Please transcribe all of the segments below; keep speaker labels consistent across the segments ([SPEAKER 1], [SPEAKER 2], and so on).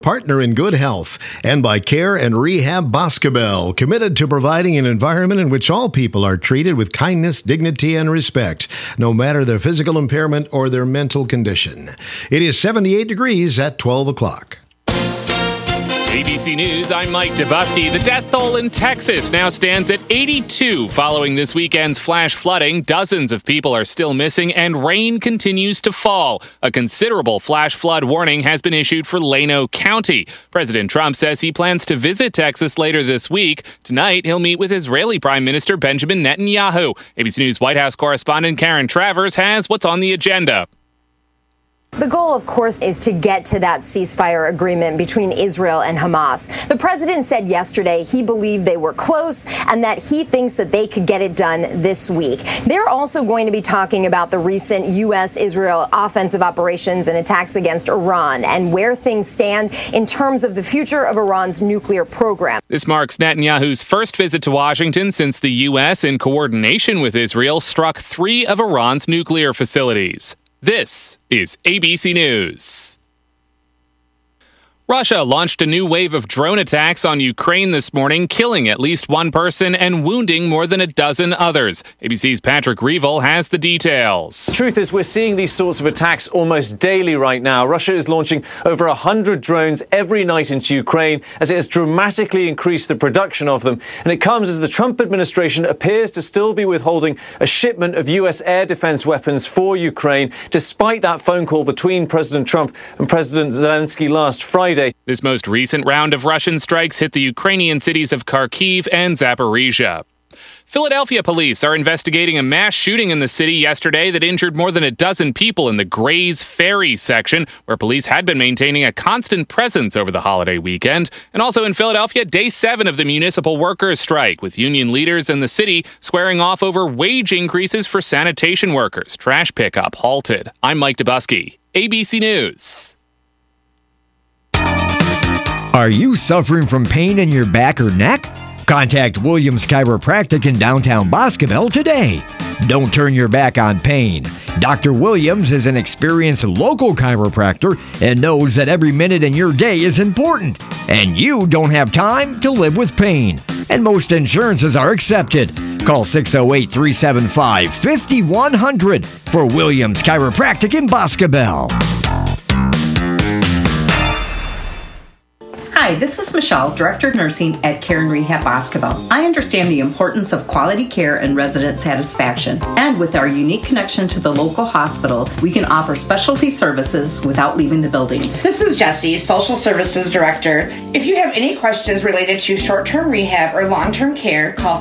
[SPEAKER 1] Partner in good health, and by Care and Rehab Boscobel, committed to providing an environment in which all people are treated with kindness, dignity, and respect, no matter their physical impairment or their mental condition. It is 78 degrees at 12 o'clock.
[SPEAKER 2] ABC News, I'm Mike Dubusky. The death toll in Texas now stands at 82 following this weekend's flash flooding. Dozens of people are still missing, and rain continues to fall. A considerable flash flood warning has been issued for Llano County. President Trump says he plans to visit Texas later this week. Tonight, he'll meet with Israeli Prime Minister Benjamin Netanyahu. ABC News White House correspondent Karen Travers has what's on the agenda.
[SPEAKER 3] The goal, of course, is to get to that ceasefire agreement between Israel and Hamas. The president said yesterday he believed they were close and that he thinks that they could get it done this week. They're also going to be talking about the recent U.S.-Israel offensive operations and attacks against Iran and where things stand in terms of the future of Iran's nuclear program.
[SPEAKER 2] This marks Netanyahu's first visit to Washington since the U.S., in coordination with Israel, struck 3 of Iran's nuclear facilities. This is ABC News. Russia launched a new wave of drone attacks on Ukraine this morning, killing at least 1 person and wounding more than a dozen others. ABC's Patrick Reevell has the details.
[SPEAKER 4] The truth is, we're seeing these sorts of attacks almost daily right now. Russia is launching over 100 drones every night into Ukraine as it has dramatically increased the production of them. And it comes as the Trump administration appears to still be withholding a shipment of U.S. air defense weapons for Ukraine, despite that phone call between President Trump and President Zelensky last Friday.
[SPEAKER 2] This most recent round of Russian strikes hit the Ukrainian cities of Kharkiv and Zaporizhia. Philadelphia police are investigating a mass shooting in the city yesterday that injured more than a dozen people in the Grays Ferry section, where police had been maintaining a constant presence over the holiday weekend. And also in Philadelphia, day 7 of the municipal workers' strike, with union leaders in the city squaring off over wage increases for sanitation workers. Trash pickup halted. I'm Mike Dubusky, ABC News.
[SPEAKER 5] Are you suffering from pain in your back or neck? Contact Williams Chiropractic in downtown Boscobel today. Don't turn your back on pain. Dr. Williams is an experienced local chiropractor and knows that every minute in your day is important, and you don't have time to live with pain. And most insurances are accepted. Call 608-375-5100 for Williams Chiropractic in Boscobel.
[SPEAKER 6] Hi, this is Michelle, Director of Nursing at Care and Rehab Boscobel. I understand the importance of quality care and resident satisfaction. And with our unique connection to the local hospital, we can offer specialty services without leaving the building.
[SPEAKER 7] This is Jessie, Social Services Director. If you have any questions related to short-term rehab or long-term care, call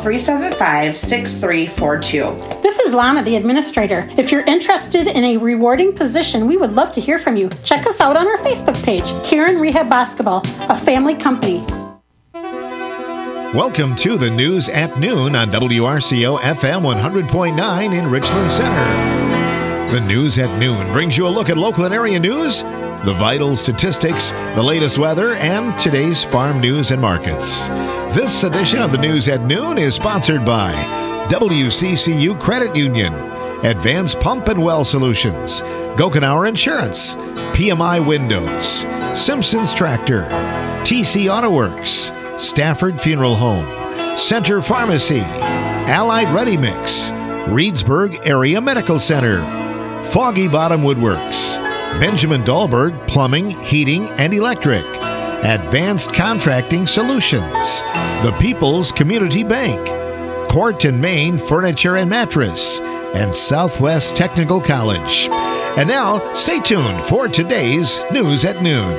[SPEAKER 7] 375-6342.
[SPEAKER 8] This is Lana, the Administrator. If you're interested in a rewarding position, we would love to hear from you. Check us out on our Facebook page, Care and Rehab Boscobel, a family company.
[SPEAKER 1] Welcome to the News at Noon on WRCO FM 100.9 in Richland Center. The News at Noon brings you a look at local and area news, the vital statistics, the latest weather, and today's farm news and markets. This edition of the News at Noon is sponsored by WCCU Credit Union, Advanced Pump and Well Solutions, Gokenauer Insurance, PMI Windows, Simpsons Tractor, TC Auto Works, Stafford Funeral Home, Center Pharmacy, Allied Ready Mix, Reedsburg Area Medical Center, Foggy Bottom Woodworks, Benjamin Dahlberg Plumbing, Heating, and Electric, Advanced Contracting Solutions, The People's Community Bank, Court and Main Furniture and Mattress, and Southwest Technical College. And now, stay tuned for today's News at Noon.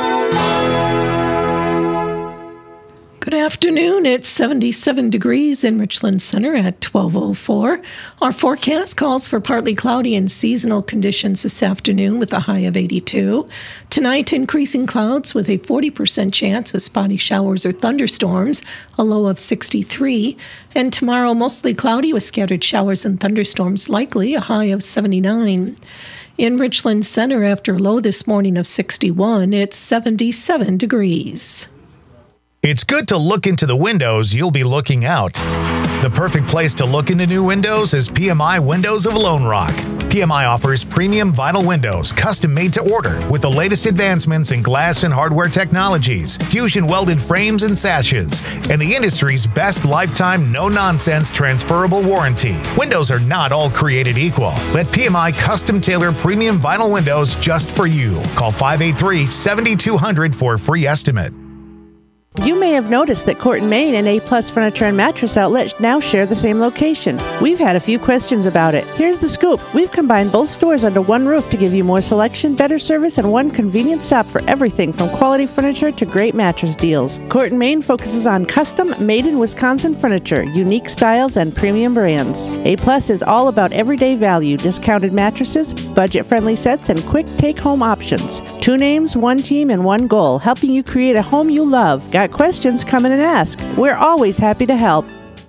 [SPEAKER 9] Good afternoon. It's 77 degrees in Richland Center at 12:04. Our forecast calls for partly cloudy and seasonal conditions this afternoon with a high of 82. Tonight, increasing clouds with a 40% chance of spotty showers or thunderstorms, a low of 63. And tomorrow, mostly cloudy with scattered showers and thunderstorms likely, a high of 79. In Richland Center, after a low this morning of 61, it's 77 degrees.
[SPEAKER 10] It's good to look into the windows you'll be looking out. The perfect place to look into new windows is PMI Windows of Lone Rock. PMI offers premium vinyl windows, custom made to order, with the latest advancements in glass and hardware technologies, fusion welded frames and sashes, and the industry's best lifetime no-nonsense transferable warranty. Windows are not all created equal. Let PMI custom tailor premium vinyl windows just for you. Call 583-7200 for a free estimate.
[SPEAKER 11] You may have noticed that Court & Main and A-Plus Furniture and Mattress Outlet now share the same location. We've had a few questions about it. Here's the scoop. We've combined both stores under one roof to give you more selection, better service, and one convenient stop for everything from quality furniture to great mattress deals. Court & Main focuses on custom, made-in-Wisconsin furniture, unique styles, and premium brands. A-Plus is all about everyday value, discounted mattresses, budget-friendly sets, and quick take-home options. 2 names, 1 team, and 1 goal, helping you create a home you love. Got questions? Come in and ask. We're always happy to help.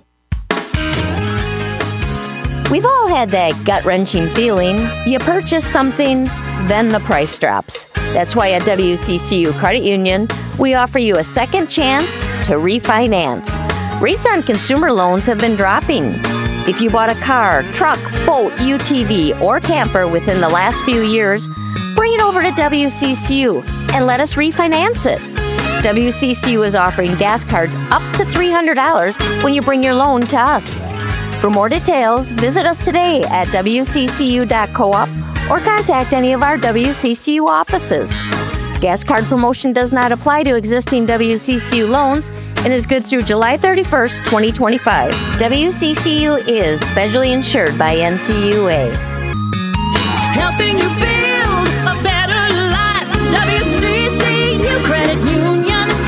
[SPEAKER 12] We've all had that gut-wrenching feeling. You purchase something, then the price drops. That's why at WCCU Credit Union, we offer you a second chance to refinance. Rates on consumer loans have been dropping. If you bought a car, truck, boat, UTV, or camper within the last few years, bring it over to WCCU and let us refinance it. WCCU is offering gas cards up to $300 when you bring your loan to us. For more details, visit us today at wccu.coop or contact any of our WCCU offices. Gas card promotion does not apply to existing WCCU loans and is good through July 31st, 2025. WCCU is federally insured by NCUA.
[SPEAKER 13] Helping you build a better life. WCCU Credit Union.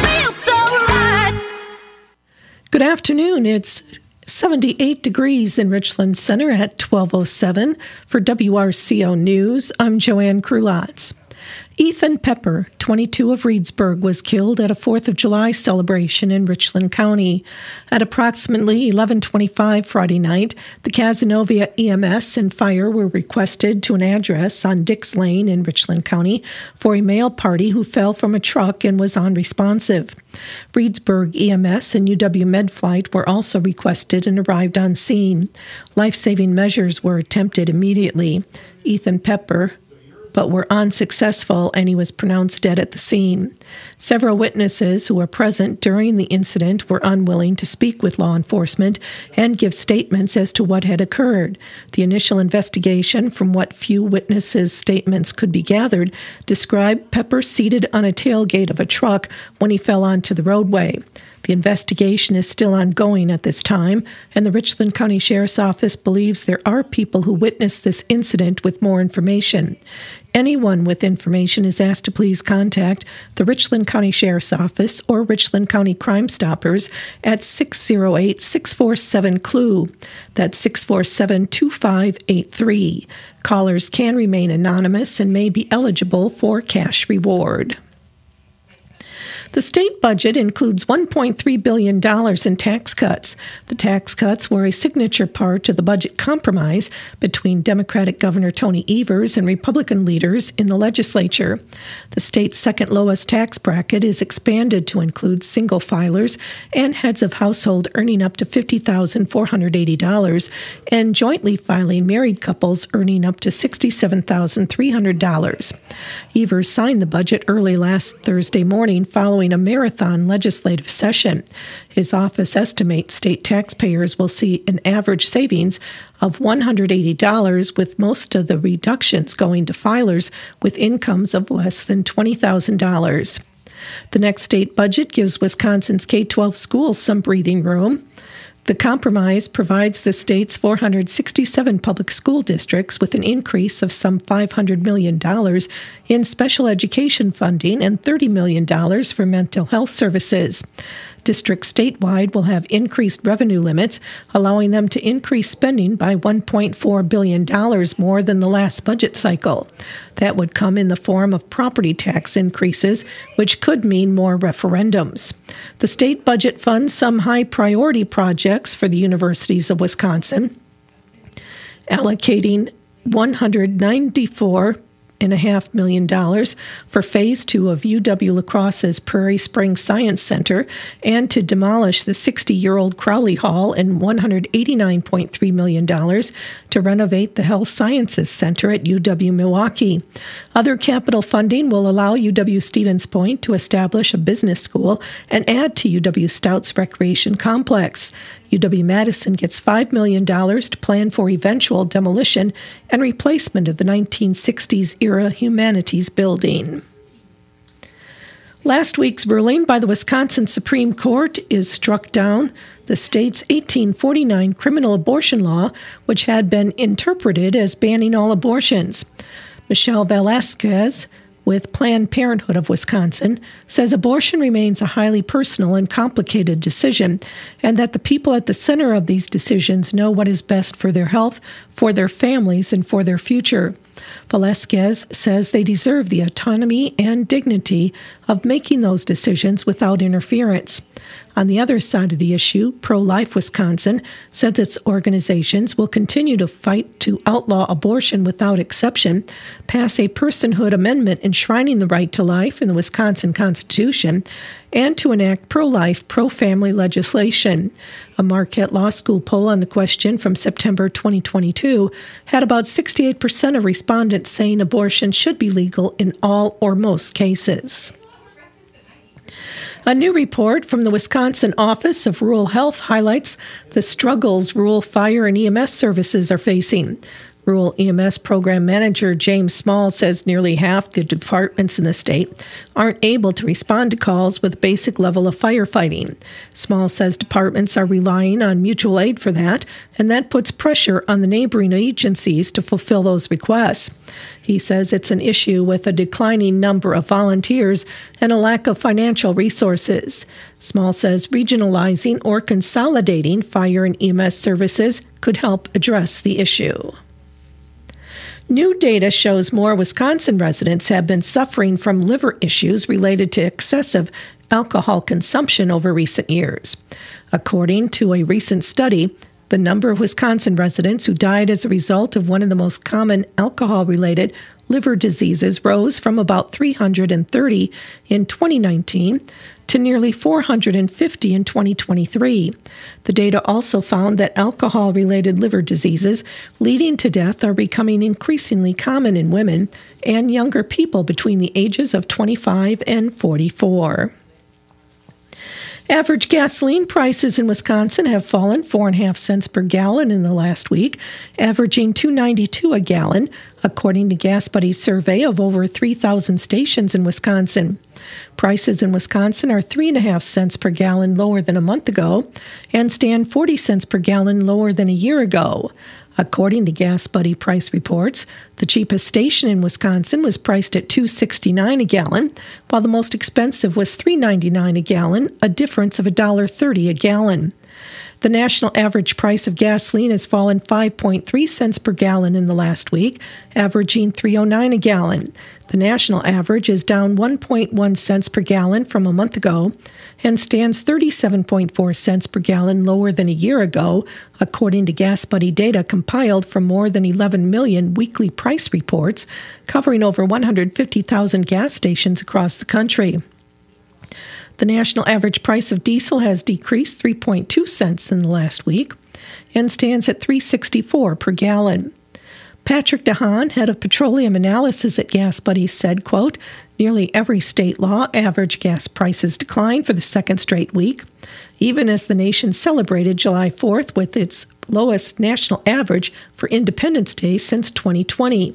[SPEAKER 9] Good afternoon. It's 78 degrees in Richland Center at 12:07. For WRCO News, I'm Joanne Krulotz. Ethan Pepper, 22 of Reedsburg, was killed at a 4th of July celebration in Richland County. At approximately 11:25 Friday night, the Cazenovia EMS and fire were requested to an address on Dix Lane in Richland County for a male party who fell from a truck and was unresponsive. Reedsburg EMS and UW Medflight were also requested and arrived on scene. Life-saving measures were attempted immediately. Ethan Pepper, but were unsuccessful, and he was pronounced dead at the scene. Several witnesses who were present during the incident were unwilling to speak with law enforcement and give statements as to what had occurred. The initial investigation, from what few witnesses' statements could be gathered, described Pepper seated on a tailgate of a truck when he fell onto the roadway. The investigation is still ongoing at this time, and the Richland County Sheriff's Office believes there are people who witnessed this incident with more information. Anyone with information is asked to please contact the Richland County Sheriff's Office or Richland County Crime Stoppers at 608-647-CLUE. That's 647-2583. Callers can remain anonymous and may be eligible for cash reward. The state budget includes $1.3 billion in tax cuts. The tax cuts were a signature part to the budget compromise between Democratic Governor Tony Evers and Republican leaders in the legislature. The state's second lowest tax bracket is expanded to include single filers and heads of household earning up to $50,480 and jointly filing married couples earning up to $67,300. Evers signed the budget early last Thursday morning following a marathon legislative session. His office estimates state taxpayers will see an average savings of $180, with most of the reductions going to filers with incomes of less than $20,000. The next state budget gives Wisconsin's K-12 schools some breathing room. The compromise provides the state's 467 public school districts with an increase of some $500 million in special education funding and $30 million for mental health services. Districts statewide will have increased revenue limits, allowing them to increase spending by $1.4 billion more than the last budget cycle. That would come in the form of property tax increases, which could mean more referendums. The state budget funds some high-priority projects for the universities of Wisconsin, allocating $194 $8.5 million for Phase 2 of UW-La Crosse's Prairie Springs Science Center and to demolish the 60-year-old Crowley Hall and $189.3 million to renovate the Health Sciences Center at UW-Milwaukee. Other capital funding will allow UW-Stevens Point to establish a business school and add to UW-Stout's recreation complex. UW-Madison gets $5 million to plan for eventual demolition and replacement of the 1960s-era Humanities Building. Last week's ruling by the Wisconsin Supreme Court is struck down the state's 1849 criminal abortion law, which had been interpreted as banning all abortions. Michelle Velasquez, with Planned Parenthood of Wisconsin, says abortion remains a highly personal and complicated decision, and that the people at the center of these decisions know what is best for their health, for their families, and for their future. Velasquez says they deserve the autonomy and dignity of making those decisions without interference. On the other side of the issue, Pro-Life Wisconsin says its organizations will continue to fight to outlaw abortion without exception, pass a personhood amendment enshrining the right to life in the Wisconsin Constitution, and to enact pro-life, pro-family legislation. A Marquette Law School poll on the question from September 2022 had about 68% of respondents saying abortion should be legal in all or most cases. A new report from the Wisconsin Office of Rural Health highlights the struggles rural fire and EMS services are facing. Rural EMS Program Manager James Small says nearly half the departments in the state aren't able to respond to calls with a basic level of firefighting. Small says departments are relying on mutual aid for that, and that puts pressure on the neighboring agencies to fulfill those requests. He says it's an issue with a declining number of volunteers and a lack of financial resources. Small says regionalizing or consolidating fire and EMS services could help address the issue. New data shows more Wisconsin residents have been suffering from liver issues related to excessive alcohol consumption over recent years. According to a recent study, the number of Wisconsin residents who died as a result of one of the most common alcohol-related liver diseases rose from about 330 in 2019 to nearly 450 in 2023. The data also found that alcohol-related liver diseases leading to death are becoming increasingly common in women and younger people between the ages of 25 and 44. Average gasoline prices in Wisconsin have fallen 4.5 cents per gallon in the last week, averaging $2.92 a gallon, according to Gas Buddy's survey of over 3,000 stations in Wisconsin. Prices in Wisconsin are 3.5 cents per gallon lower than a month ago and stand 40 cents per gallon lower than a year ago. According to Gas Buddy price reports, the cheapest station in Wisconsin was priced at $2.69 a gallon, while the most expensive was $3.99 a gallon, a difference of $1.30 a gallon. The national average price of gasoline has fallen 5.3 cents per gallon in the last week, averaging $3.09 a gallon. The national average is down 1.1 cents per gallon from a month ago and stands 37.4 cents per gallon lower than a year ago, according to Gas Buddy data compiled from more than 11 million weekly price reports covering over 150,000 gas stations across the country. The national average price of diesel has decreased 3.2 cents in the last week and stands at $3.64 per gallon. Patrick DeHaan, head of petroleum analysis at Gas Buddy, said, quote, "Nearly every state law average gas prices declined for the second straight week, even as the nation celebrated July 4th with its lowest national average for Independence Day since 2020.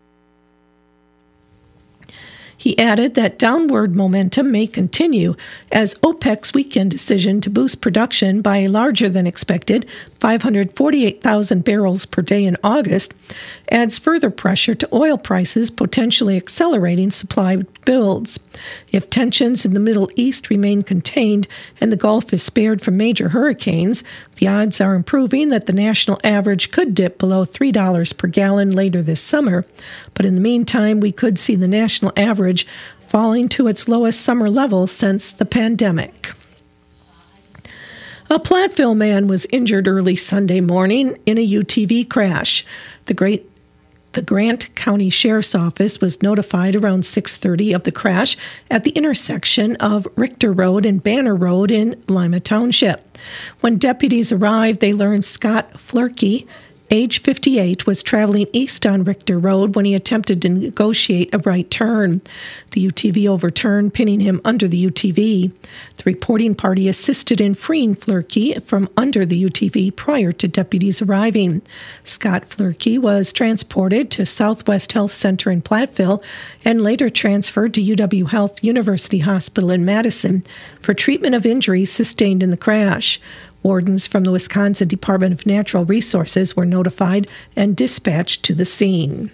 [SPEAKER 9] He added that downward momentum may continue as OPEC's weekend decision to boost production by a larger than expected 548,000 barrels per day in August adds further pressure to oil prices, potentially accelerating supply builds. If tensions in the Middle East remain contained and the Gulf is spared from major hurricanes, the odds are improving that the national average could dip below $3 per gallon later this summer. But in the meantime, we could see the national average falling to its lowest summer level since the pandemic. A Platteville man was injured early Sunday morning in a UTV crash. The Great The Grant County Sheriff's Office was notified around 6:30 of the crash at the intersection of Richter Road and Banner Road in Lima Township. When deputies arrived, they learned Scott Flurkey, age 58, was traveling east on Richter Road when he attempted to negotiate a right turn. The UTV overturned, pinning him under the UTV. The reporting party assisted in freeing Flurkey from under the UTV prior to deputies arriving. Scott Flurkey was transported to Southwest Health Center in Platteville and later transferred to UW Health University Hospital in Madison for treatment of injuries sustained in the crash. Wardens from the Wisconsin Department of Natural Resources were notified and dispatched to the scene.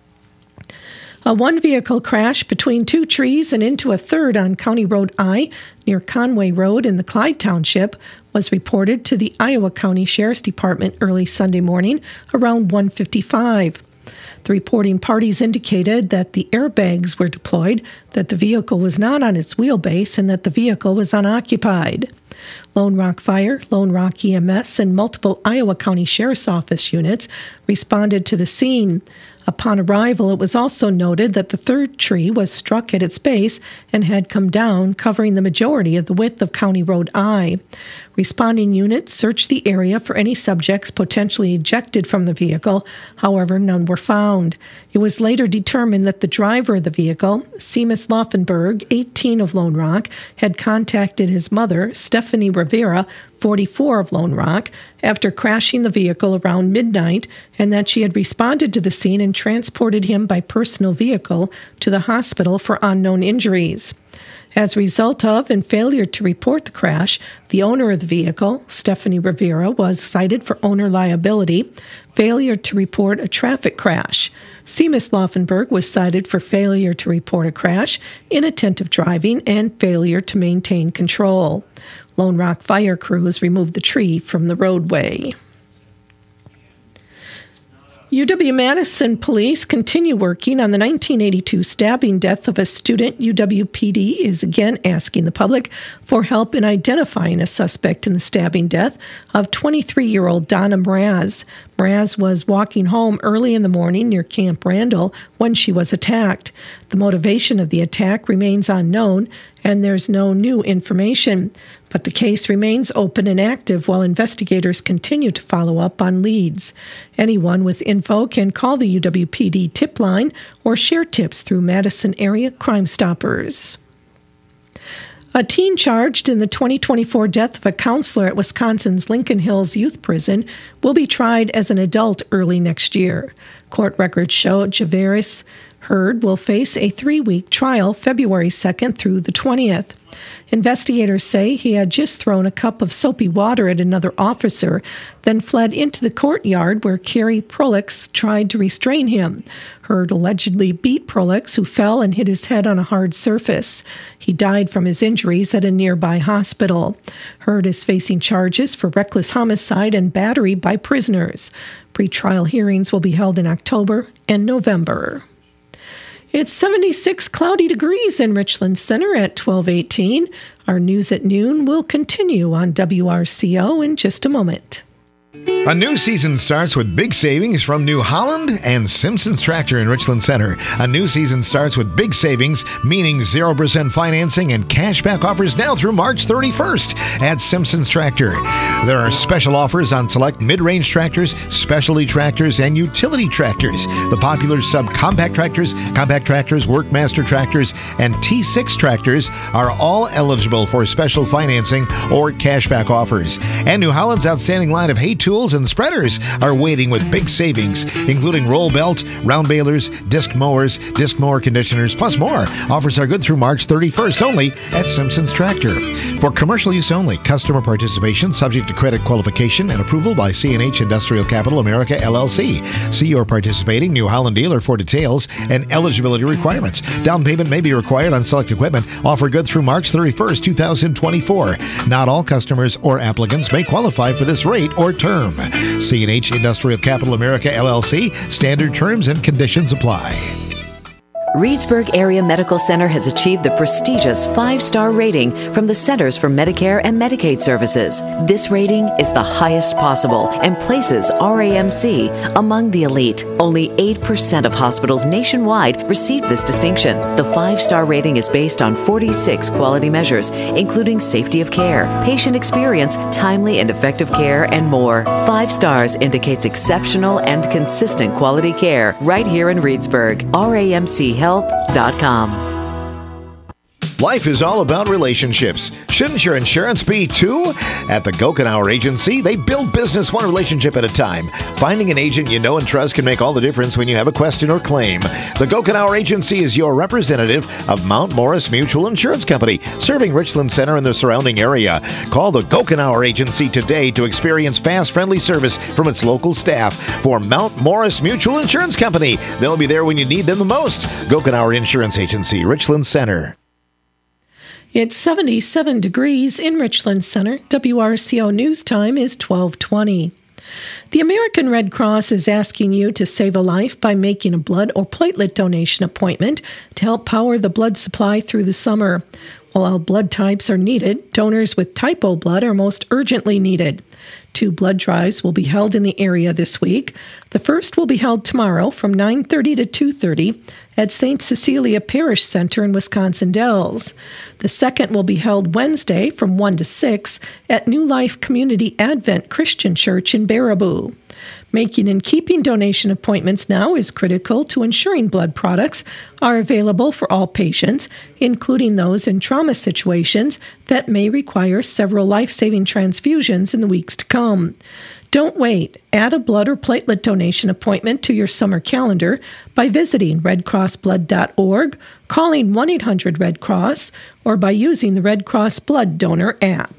[SPEAKER 9] A one-vehicle crash between two trees and into a third on County Road I near Conway Road in the Clyde Township was reported to the Iowa County Sheriff's Department early Sunday morning around 1:55. The reporting parties indicated that the airbags were deployed, that the vehicle was not on its wheelbase, and that the vehicle was unoccupied. Lone Rock Fire, Lone Rock EMS, and multiple Iowa County Sheriff's Office units responded to the scene. Upon arrival, it was also noted that the third tree was struck at its base and had come down, covering the majority of the width of County Road I. Responding units searched the area for any subjects potentially ejected from the vehicle. However, none were found. It was later determined that the driver of the vehicle, Seamus Laufenberg, 18 of Lone Rock, had contacted his mother, Stephanie Rivera, 44 of Lone Rock, after crashing the vehicle around midnight, and that she had responded to the scene and transported him by personal vehicle to the hospital for unknown injuries. As a result of and failure to report the crash, the owner of the vehicle, Stephanie Rivera, was cited for owner liability, failure to report a traffic crash. Seamus Laufenberg was cited for failure to report a crash, inattentive driving, and failure to maintain control. Lone Rock fire crews removed the tree from the roadway. UW-Madison police continue working on the 1982 stabbing death of a student. UW-PD is again asking the public for help in identifying a suspect in the stabbing death of 23-year-old Donna Mraz. Mraz was walking home early in the morning near Camp Randall when she was attacked. The motivation of the attack remains unknown, and there's no new information. But the case remains open and active while investigators continue to follow up on leads. Anyone with info can call the UW-PD tip line or share tips through Madison Area Crime Stoppers. A teen charged in the 2024 death of a counselor at Wisconsin's Lincoln Hills Youth Prison will be tried as an adult early next year. Court records show Javaris Hurd will face a 3-week trial February 2nd through the 20th. Investigators say he had just thrown a cup of soapy water at another officer, then fled into the courtyard where Carrie Prolix tried to restrain him. Hurd allegedly beat Prolix, who fell and hit his head on a hard surface. He died from his injuries at a nearby hospital. Hurd is facing charges for reckless homicide and battery by prisoners. Pre-trial hearings will be held in October and November. It's 76 cloudy degrees in Richland Center at 12:18. Our news at noon will continue on WRCO in just a moment.
[SPEAKER 1] A new season starts with big savings from New Holland and Simpson's Tractor in Richland Center. A new season starts with big savings, meaning 0% financing and cashback offers now through March 31st at Simpson's Tractor. There are special offers on select mid-range tractors, specialty tractors, and utility tractors. The popular subcompact tractors, compact tractors, Workmaster tractors, and T6 tractors are all eligible for special financing or cashback offers. And New Holland's outstanding line of hay tools and spreaders are waiting with big savings, including roll belt, round balers, disc mowers, disc mower conditioners, plus more. Offers are good through March 31st only at Simpson's Tractor. For commercial use only, customer participation subject to credit qualification and approval by C&H Industrial Capital America, LLC. See your participating New Holland dealer for details and eligibility requirements. Down payment may be required on select equipment. Offer good through March 31st, 2024. Not all customers or applicants may qualify for this rate or term. C&H Industrial Capital America, LLC. Standard terms and conditions apply.
[SPEAKER 14] Reedsburg Area Medical Center has achieved the prestigious 5-star rating from the Centers for Medicare and Medicaid Services. This rating is the highest possible and places RAMC among the elite. Only 8% of hospitals nationwide receive this distinction. The 5-star rating is based on 46 quality measures, including safety of care, patient experience, timely and effective care, and more. 5 stars indicates exceptional and consistent quality care right here in Reedsburg. RAMChealth.com.
[SPEAKER 1] Life is all about relationships. Shouldn't your insurance be too? At the Gokenauer Agency, they build business one relationship at a time. Finding an agent you know and trust can make all the difference when you have a question or claim. The Gokenauer Agency is your representative of Mount Morris Mutual Insurance Company, serving Richland Center and the surrounding area. Call the Gokenauer Agency today to experience fast, friendly service from its local staff. For Mount Morris Mutual Insurance Company, they'll be there when you need them the most. Gokenauer Insurance Agency, Richland Center.
[SPEAKER 9] It's 77 degrees in Richland Center. WRCO News Time is 12:20. The American Red Cross is asking you to save a life by making a blood or platelet donation appointment to help power the blood supply through the summer. While all blood types are needed, donors with type O blood are most urgently needed. 2 blood drives will be held in the area this week. The first will be held tomorrow from 9:30 to 2:30 at St. Cecilia Parish Center in Wisconsin Dells. The second will be held Wednesday from 1 to 6 at New Life Community Advent Christian Church in Baraboo. Making and keeping donation appointments now is critical to ensuring blood products are available for all patients, including those in trauma situations that may require several life-saving transfusions in the weeks to come. Don't wait. Add a blood or platelet donation appointment to your summer calendar by visiting redcrossblood.org, calling 1-800-RED-CROSS, or by using the Red Cross Blood Donor app.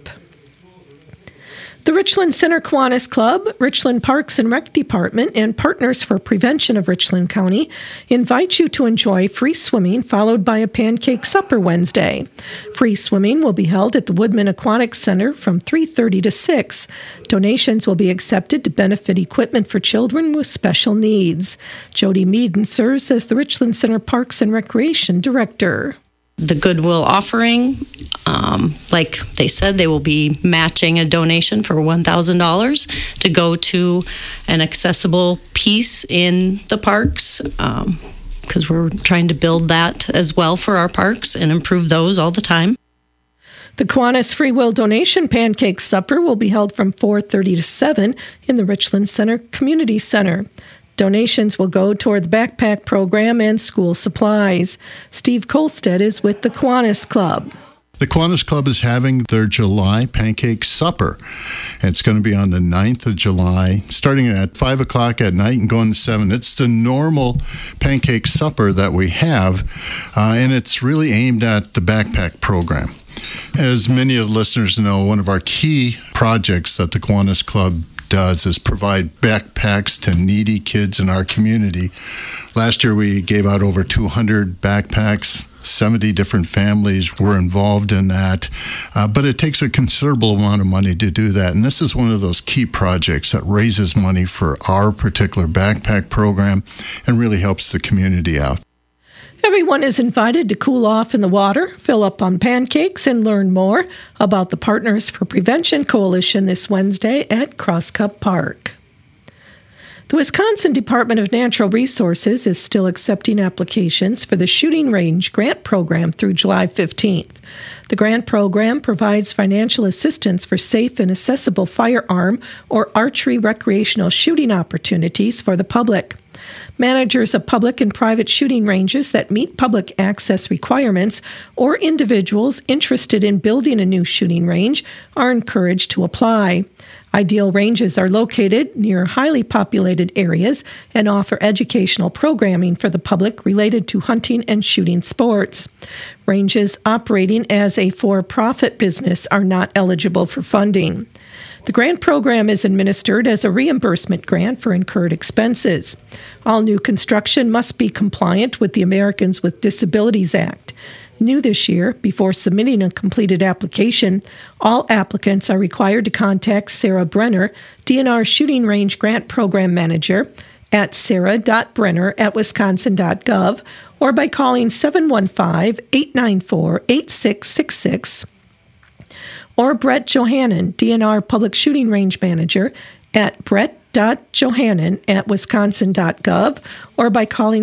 [SPEAKER 9] The Richland Center Kiwanis Club, Richland Parks and Rec Department, and Partners for Prevention of Richland County invite you to enjoy free swimming followed by a pancake supper Wednesday. Free swimming will be held at the Woodman Aquatic Center from 3:30 to 6. Donations will be accepted to benefit equipment for children with special needs. Jody Meaden serves as the Richland Center Parks and Recreation Director.
[SPEAKER 15] The Goodwill offering, like they said, they will be matching a donation for $1,000 to go to an accessible piece in the parks, because we're trying to build that as well for our parks and improve those all the time.
[SPEAKER 9] The Kiwanis Free Will Donation Pancake Supper will be held from 4:30 to 7 in the Richland Center Community Center. Donations will go toward the backpack program and school supplies. Steve Kolstead is with the Kiwanis Club.
[SPEAKER 16] The Kiwanis Club is having their July Pancake Supper. It's going to be on the 9th of July, starting at 5 o'clock at night and going to 7. It's the normal pancake supper that we have, and it's really aimed at the backpack program. As many of the listeners know, one of our key projects that the Kiwanis Club does is provide backpacks to needy kids in our community. Last year we gave out over 200 backpacks. 70 different families were involved in that, but it takes a considerable amount of money to do that, and this is one of those key projects that raises money for our particular backpack program and really helps the community out.
[SPEAKER 9] Everyone is invited to cool off in the water, fill up on pancakes, and learn more about the Partners for Prevention Coalition this Wednesday at Cross Cup Park. The Wisconsin Department of Natural Resources is still accepting applications for the Shooting Range Grant Program through July 15th. The grant program provides financial assistance for safe and accessible firearm or archery recreational shooting opportunities for the public. Managers of public and private shooting ranges that meet public access requirements or individuals interested in building a new shooting range are encouraged to apply. Ideal ranges are located near highly populated areas and offer educational programming for the public related to hunting and shooting sports. Ranges operating as a for-profit business are not eligible for funding. The grant program is administered as a reimbursement grant for incurred expenses. All new construction must be compliant with the Americans with Disabilities Act. New this year, before submitting a completed application, all applicants are required to contact Sarah Brenner, DNR Shooting Range Grant Program Manager, at sarah.brenner@wisconsin.gov or by calling 715-894-8666, or Brett Johannan, DNR Public Shooting Range Manager, at brett.johannan@wisconsin.gov or by calling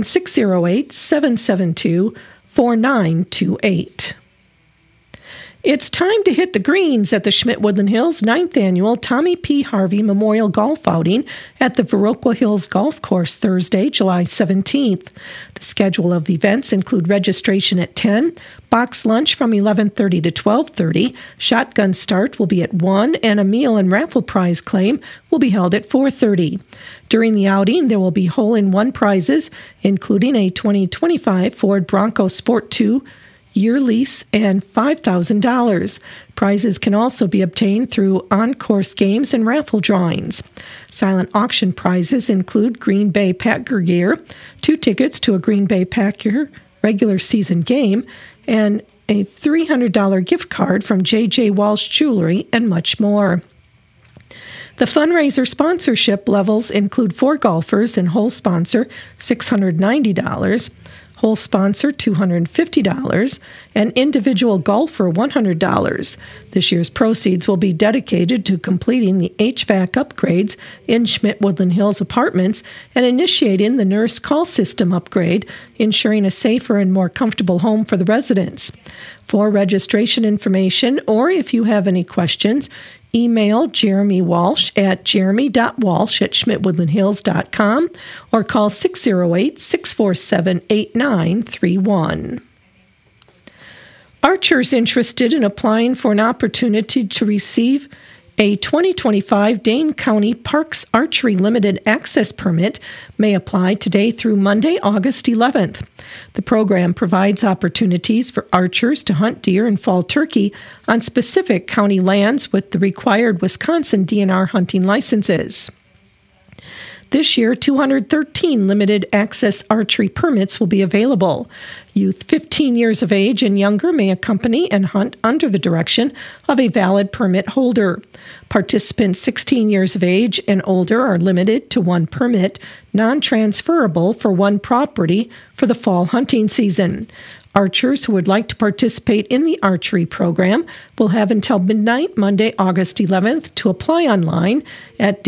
[SPEAKER 9] 608-772-4928. It's time to hit the greens at the Schmidt-Woodland Hills 9th Annual Tommy P. Harvey Memorial Golf Outing at the Viroqua Hills Golf Course Thursday, July 17th. The schedule of events include registration at 10, box lunch from 11:30 to 12:30, shotgun start will be at 1, and a meal and raffle prize claim will be held at 4:30. During the outing, there will be hole-in-one prizes, including a 2025 Ford Bronco Sport 2 year lease and $5,000. Prizes can also be obtained through on-course games and raffle drawings. Silent auction prizes include Green Bay Packer gear, 2 tickets to a Green Bay Packer regular season game, and a $300 gift card from J.J. Walsh Jewelry, and much more. The fundraiser sponsorship levels include 4 golfers and hole sponsor $690, hole sponsor $250, and individual golfer $100. This year's proceeds will be dedicated to completing the HVAC upgrades in Schmidt-Woodland Hills apartments and initiating the nurse call system upgrade, ensuring a safer and more comfortable home for the residents. For registration information, or if you have any questions, email Jeremy Walsh at jeremy.walsh@schmidtwoodlandhills.com or call 608-647-8931. Archers interested in applying for an opportunity to receive a 2025 Dane County Parks Archery Limited Access Permit may apply today through Monday, August 11th. The program provides opportunities for archers to hunt deer and fall turkey on specific county lands with the required Wisconsin DNR hunting licenses. This year, 213 limited access archery permits will be available. Youth 15 years of age and younger may accompany and hunt under the direction of a valid permit holder. Participants 16 years of age and older are limited to 1 permit, non-transferable for 1 property for the fall hunting season. Archers who would like to participate in the archery program will have until midnight Monday, August 11th to apply online at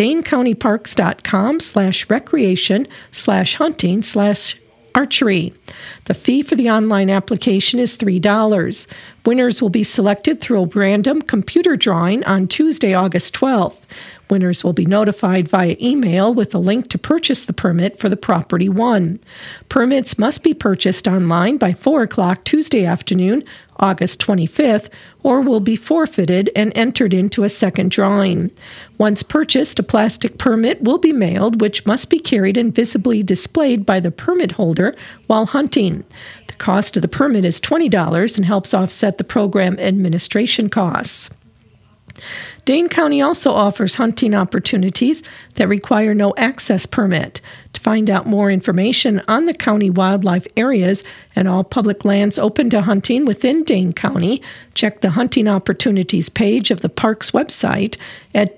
[SPEAKER 9] danecountyparks.com/recreation/hunting/archery. The fee for the online application is $3. Winners will be selected through a random computer drawing on Tuesday, August 12th. Winners will be notified via email with a link to purchase the permit for the property won. Permits must be purchased online by 4 o'clock Tuesday afternoon, August 25th, or will be forfeited and entered into a second drawing. Once purchased, a plastic permit will be mailed, which must be carried and visibly displayed by the permit holder while hunting. The cost of the permit is $20 and helps offset the program administration costs. Dane County also offers hunting opportunities that require no access permit. To find out more information on the county wildlife areas and all public lands open to hunting within Dane County, check the Hunting Opportunities page of the Parks website at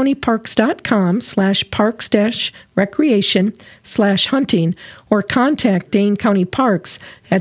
[SPEAKER 9] danecountyparks.com/parks-recreation/hunting or contact Dane County Parks at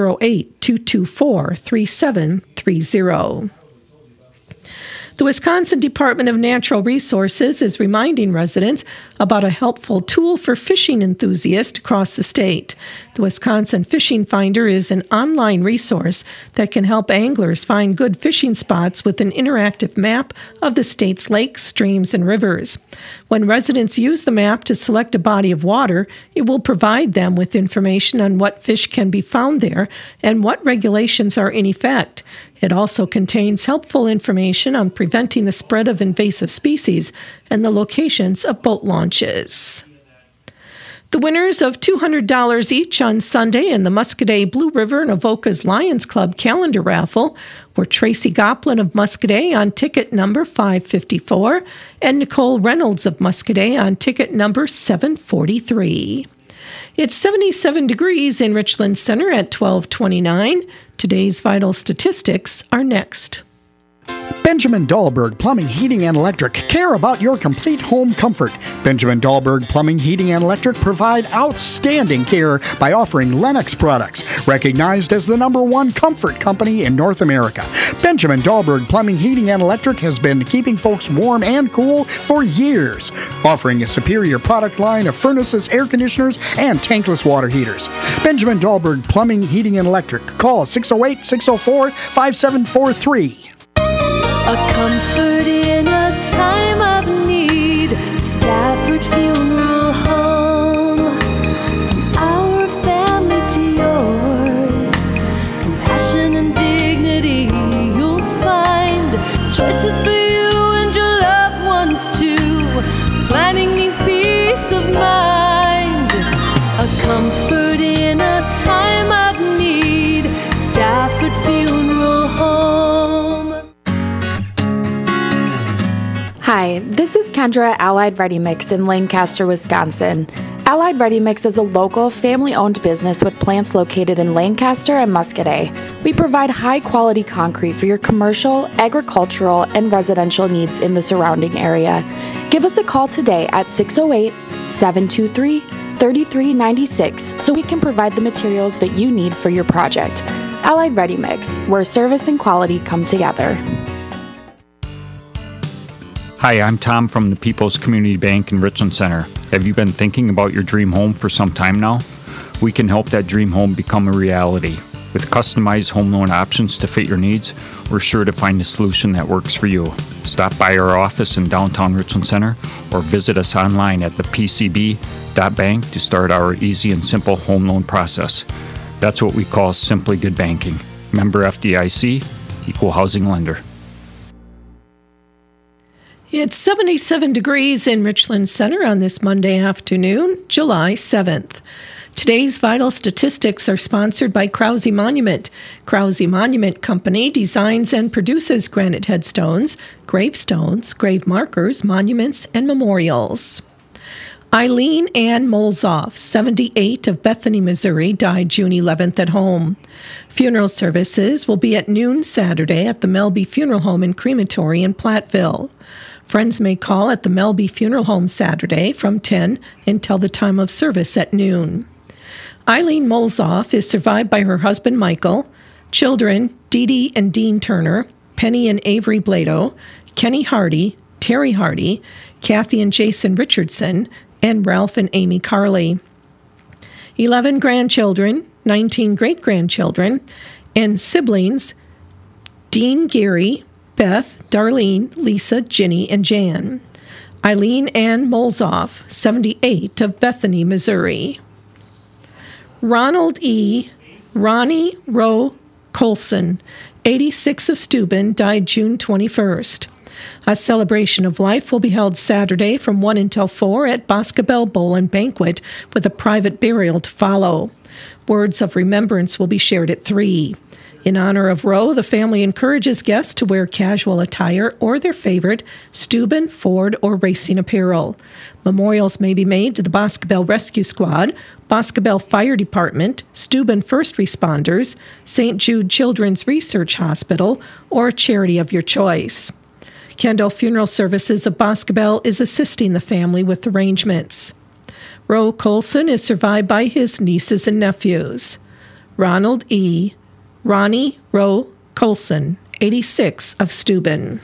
[SPEAKER 9] 608-224-3730. The Wisconsin Department of Natural Resources is reminding residents about a helpful tool for fishing enthusiasts across the state. The Wisconsin Fishing Finder is an online resource that can help anglers find good fishing spots with an interactive map of the state's lakes, streams, and rivers. When residents use the map to select a body of water, it will provide them with information on what fish can be found there and what regulations are in effect. It also contains helpful information on preventing the spread of invasive species and the locations of boat launches. The winners of $200 each on Sunday in the Muscadet Blue River and Avoca's Lions Club calendar raffle were Tracy Goplin of Muscadet on ticket number 554 and Nicole Reynolds of Muscadet on ticket number 743. It's 77 degrees in Richland Center at 1229. Today's vital statistics are next.
[SPEAKER 17] Benjamin Dahlberg Plumbing, Heating, and Electric care about your complete home comfort. Benjamin Dahlberg Plumbing, Heating, and Electric provide outstanding care by offering Lennox products, recognized as the #1 comfort company in North America. Benjamin Dahlberg Plumbing, Heating, and Electric has been keeping folks warm and cool for years, offering a superior product line of furnaces, air conditioners, and tankless water heaters. Benjamin Dahlberg Plumbing, Heating, and Electric. Call 608-604-5743.
[SPEAKER 13] A comfort in a time of need. Stafford Funeral Home. From our family to yours. Compassion and dignity you'll find. Choices for you and your loved ones too. Planning means peace of mind. A comfort in a time of need. Stafford Funeral Home.
[SPEAKER 18] Hi, this is Kendra at Allied Ready Mix in Lancaster, Wisconsin. Allied Ready Mix is a local, family-owned business with plants located in Lancaster and Muscadet. We provide high-quality concrete for your commercial, agricultural, and residential needs in the surrounding area. Give us a call today at 608-723-3396 so we can provide the materials that you need for your project. Allied Ready Mix, where service and quality come together.
[SPEAKER 19] Hi, I'm Tom from the People's Community Bank in Richland Center. Have you been thinking about your dream home for some time now? We can help that dream home become a reality. With customized home loan options to fit your needs, we're sure to find a solution that works for you. Stop by our office in downtown Richland Center or visit us online at thepcb.bank to start our easy and simple home loan process. That's what we call Simply Good Banking. Member FDIC, Equal Housing Lender.
[SPEAKER 9] It's 77 degrees in Richland Center on this Monday afternoon, July 7th. Today's vital statistics are sponsored by Krause Monument. Krause Monument Company designs and produces granite headstones, gravestones, grave markers, monuments, and memorials. Eileen Ann Molzoff, 78, of Bethany, Missouri, died June 11th at home. Funeral services will be at noon Saturday at the Melby Funeral Home and Crematory in Platteville. Friends may call at the Melby Funeral Home Saturday from 10 until the time of service at noon. Eileen Molzoff is survived by her husband Michael, children Dee Dee and Dean Turner, Penny and Avery Blado, Kenny Hardy, Terry Hardy, Kathy and Jason Richardson, and Ralph and Amy Carley. 11 grandchildren, 19 great-grandchildren, and siblings Dean Gary, Beth, Darlene, Lisa, Ginny, and Jan. Eileen Ann Molzoff, 78, of Bethany, Missouri. Ronald E. Ronnie Rowe Colson, 86, of Steuben, died June 21st. A celebration of life will be held Saturday from 1 until 4 at Boscobel Bowl and Banquet, with a private burial to follow. Words of remembrance will be shared at 3. In honor of Rowe, the family encourages guests to wear casual attire or their favorite Steuben, Ford, or racing apparel. Memorials may be made to the Boscobel Rescue Squad, Boscobel Fire Department, Steuben First Responders, St. Jude Children's Research Hospital, or a charity of your choice. Kendall Funeral Services of Boscobel is assisting the family with arrangements. Rowe Colson is survived by his nieces and nephews. Ronald E. Ronnie Rowe Colson, 86, of Steuben.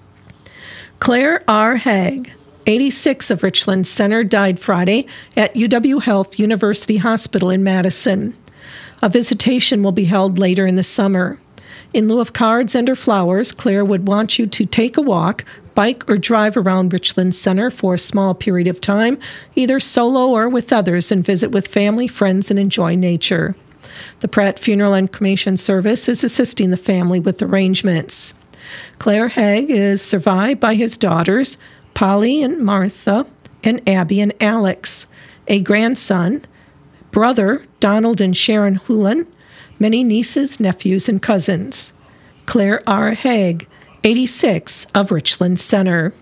[SPEAKER 9] Claire R. Haig, 86, of Richland Center, died Friday at UW Health University Hospital in Madison. A visitation will be held later in the summer. In lieu of cards and or flowers, Claire would want you to take a walk, bike, or drive around Richland Center for a small period of time, either solo or with others, and visit with family, friends, and enjoy nature. The Pratt Funeral and Cremation Service is assisting the family with arrangements. Claire Haig is survived by his daughters, Polly and Martha, and Abby and Alex, a grandson, brother, Donald and Sharon Houlihan, many nieces, nephews, and cousins. Claire R. Haig, 86, of Richland Center.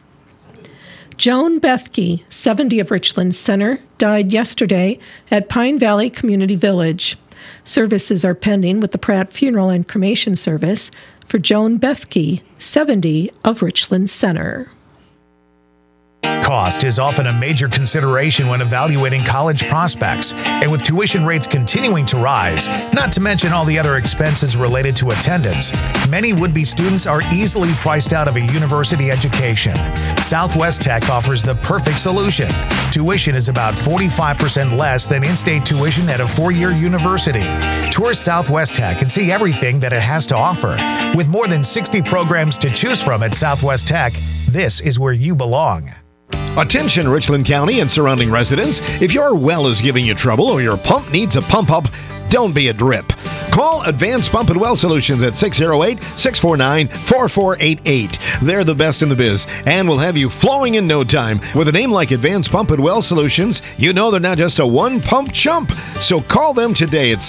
[SPEAKER 9] Joan Bethke, 70, of Richland Center, died yesterday at Pine Valley Community Village. Services are pending with the Pratt Funeral and Cremation Service. For Joan Bethke, 70 of Richland Center.
[SPEAKER 10] Cost is often a major consideration when evaluating college prospects, and with tuition rates continuing to rise, not to mention all the other expenses related to attendance, many would-be students are easily priced out of a university education. Southwest Tech offers the perfect solution. Tuition is about 45% less than in-state tuition at a four-year university. Tour Southwest Tech and see everything that it has to offer. With more than 60 programs to choose from at Southwest Tech, this is where you belong.
[SPEAKER 1] Attention Richland County and surrounding residents, if your well is giving you trouble or your pump needs a pump up, don't be a drip. Call Advanced Pump and Well Solutions at 608-649-4488. They're the best in the biz and will have you flowing in no time. With a name like Advanced Pump and Well Solutions, you know they're not just a one-pump chump. So call them today at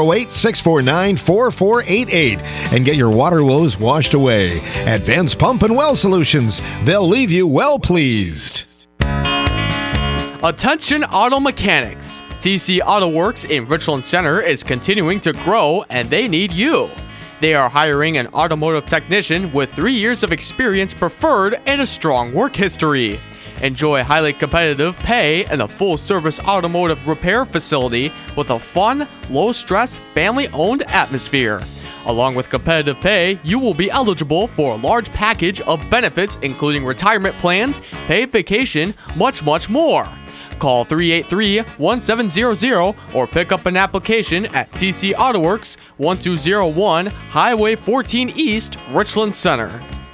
[SPEAKER 1] 608-649-4488 and get your water woes washed away. Advanced Pump and Well Solutions. They'll leave you well pleased.
[SPEAKER 20] Attention auto mechanics. TC Auto Works in Richland Center is continuing to grow and they need you. They are hiring an automotive technician with 3 years of experience preferred and a strong work history. Enjoy highly competitive pay and a full-service automotive repair facility with a fun, low-stress, family-owned atmosphere. Along with competitive pay, you will be eligible for a large package of benefits including retirement plans, paid vacation, much more. Call 383-1700 or pick up an application at TC Auto Works, 1201 Highway 14 East, Richland Center.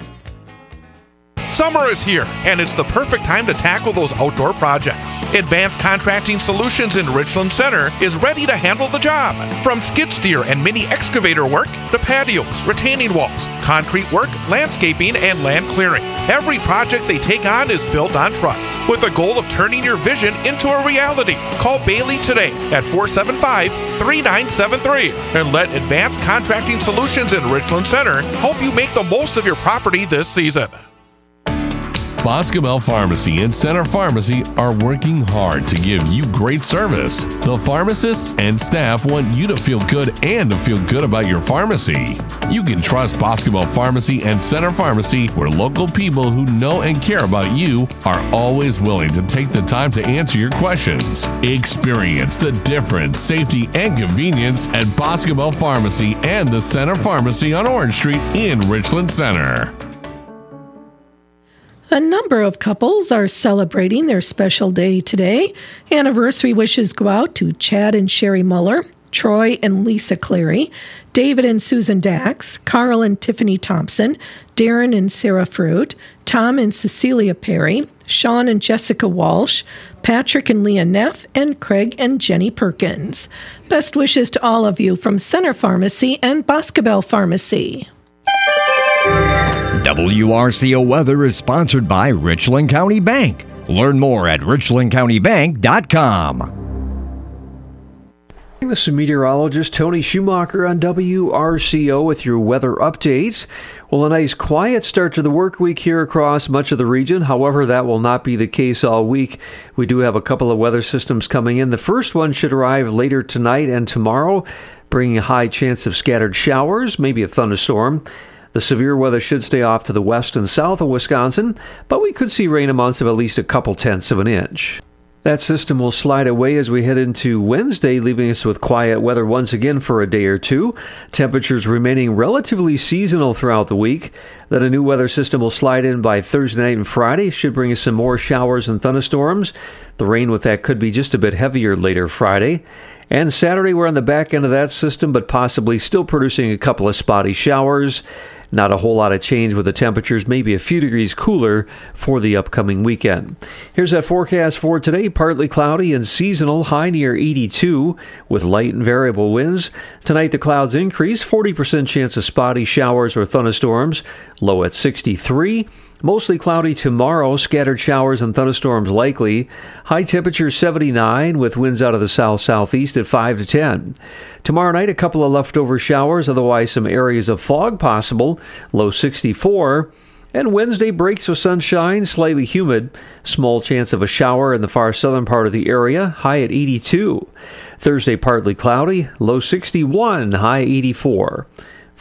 [SPEAKER 21] Summer is here, and it's the perfect time to tackle those outdoor projects. Advanced Contracting Solutions in Richland Center is ready to handle the job. From skid steer and mini excavator work to patios, retaining walls, concrete work, landscaping, and land clearing. Every project they take on is built on trust, with the goal of turning your vision into a reality. Call Bailey today at 475-3973 and let Advanced Contracting Solutions in Richland Center help you make the most of your property this season.
[SPEAKER 22] Boscobel Pharmacy and Center Pharmacy are working hard to give you great service. The pharmacists and staff want you to feel good and to feel good about your pharmacy. You can trust Boscobel Pharmacy and Center Pharmacy, where local people who know and care about you are always willing to take the time to answer your questions. Experience the difference, safety, and convenience at Boscobel Pharmacy and the Center Pharmacy on Orange Street in Richland Center.
[SPEAKER 9] A number of couples are celebrating their special day today. Anniversary wishes go out to Chad and Sherry Muller, Troy and Lisa Clary, David and Susan Dax, Carl and Tiffany Thompson, Darren and Sarah Fruit, Tom and Cecilia Perry, Sean and Jessica Walsh, Patrick and Leah Neff, and Craig and Jenny Perkins. Best wishes to all of you from Center Pharmacy and Boscobel Pharmacy.
[SPEAKER 5] WRCO Weather is sponsored by Richland County Bank. Learn more at richlandcountybank.com.
[SPEAKER 23] This is meteorologist Tony Schumacher on WRCO with your weather updates. Well, a nice quiet start to the work week here across much of the region. However, that will not be the case all week. We do have a couple of weather systems coming in. The first one should arrive later tonight and tomorrow, bringing a high chance of scattered showers, maybe a thunderstorm. The severe weather should stay off to the west and south of Wisconsin, but we could see rain amounts of at least a couple tenths of an inch. That system will slide away as we head into Wednesday, leaving us with quiet weather once again for a day or two. Temperatures remaining relatively seasonal throughout the week. Then a new weather system will slide in by Thursday night and Friday, should bring us some more showers and thunderstorms. The rain with that could be just a bit heavier later Friday. And Saturday, we're on the back end of that system, but possibly still producing a couple of spotty showers. Not a whole lot of change with the temperatures, maybe a few degrees cooler for the upcoming weekend. Here's that forecast for today. Partly cloudy and seasonal, high near 82 with light and variable winds. Tonight the clouds increase, 40% chance of spotty showers or thunderstorms, low at 63. Mostly cloudy tomorrow, scattered showers and thunderstorms likely. High temperature 79 with winds out of the south-southeast at 5 to 10. Tomorrow night, a couple of leftover showers, otherwise some areas of fog possible, low 64. And Wednesday breaks with sunshine, slightly humid. Small chance of a shower in the far southern part of the area, high at 82. Thursday partly cloudy, low 61, high 84.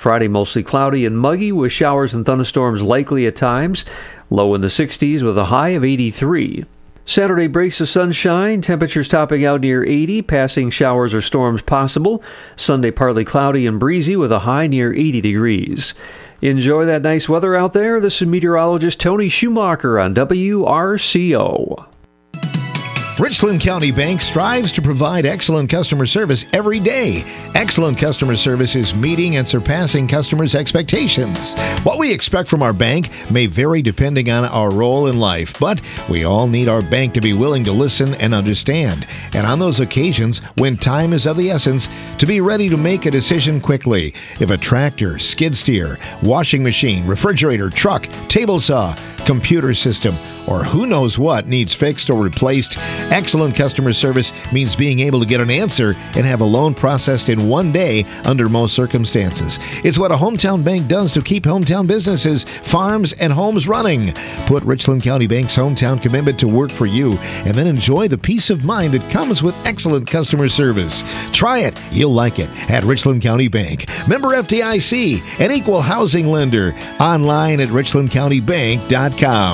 [SPEAKER 23] Friday, mostly cloudy and muggy with showers and thunderstorms likely at times. Low in the 60s with a high of 83. Saturday breaks of sunshine, temperatures topping out near 80, passing showers or storms possible. Sunday partly cloudy and breezy with a high near 80 degrees. Enjoy that nice weather out there. This is meteorologist Tony Schumacher on WRCO.
[SPEAKER 1] Richland County Bank strives to provide excellent customer service every day. Excellent customer service is meeting and surpassing customers' expectations. What we expect from our bank may vary depending on our role in life, but we all need our bank to be willing to listen and understand. And on those occasions, when time is of the essence, to be ready to make a decision quickly. If a tractor, skid steer, washing machine, refrigerator, truck, table saw, computer system, or who knows what needs fixed or replaced, excellent customer service means being able to get an answer and have a loan processed in one day under most circumstances. It's what a hometown bank does to keep hometown businesses, farms, and homes running. Put Richland County Bank's hometown commitment to work for you and then enjoy the peace of mind that comes with excellent customer service. Try it. You'll like it at Richland County Bank. Member FDIC, an equal housing lender. Online at richlandcountybank.com.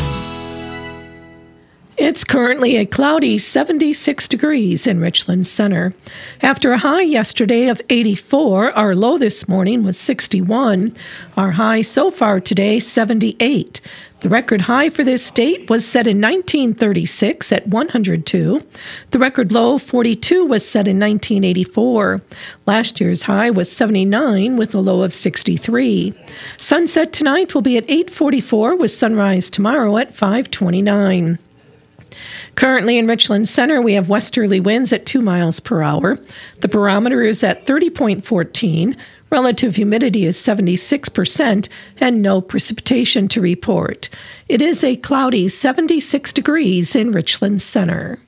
[SPEAKER 9] It's currently a cloudy 76 degrees in Richland Center. After a high yesterday of 84, our low this morning was 61. Our high so far today, 78. The record high for this state was set in 1936 at 102. The record low, 42, was set in 1984. Last year's high was 79 with a low of 63. Sunset tonight will be at 8:44 with sunrise tomorrow at 5:29. Currently in Richland Center, we have westerly winds at 2 miles per hour. The barometer is at 30.14. Relative humidity is 76% and no precipitation to report. It is a cloudy 76 degrees in Richland Center.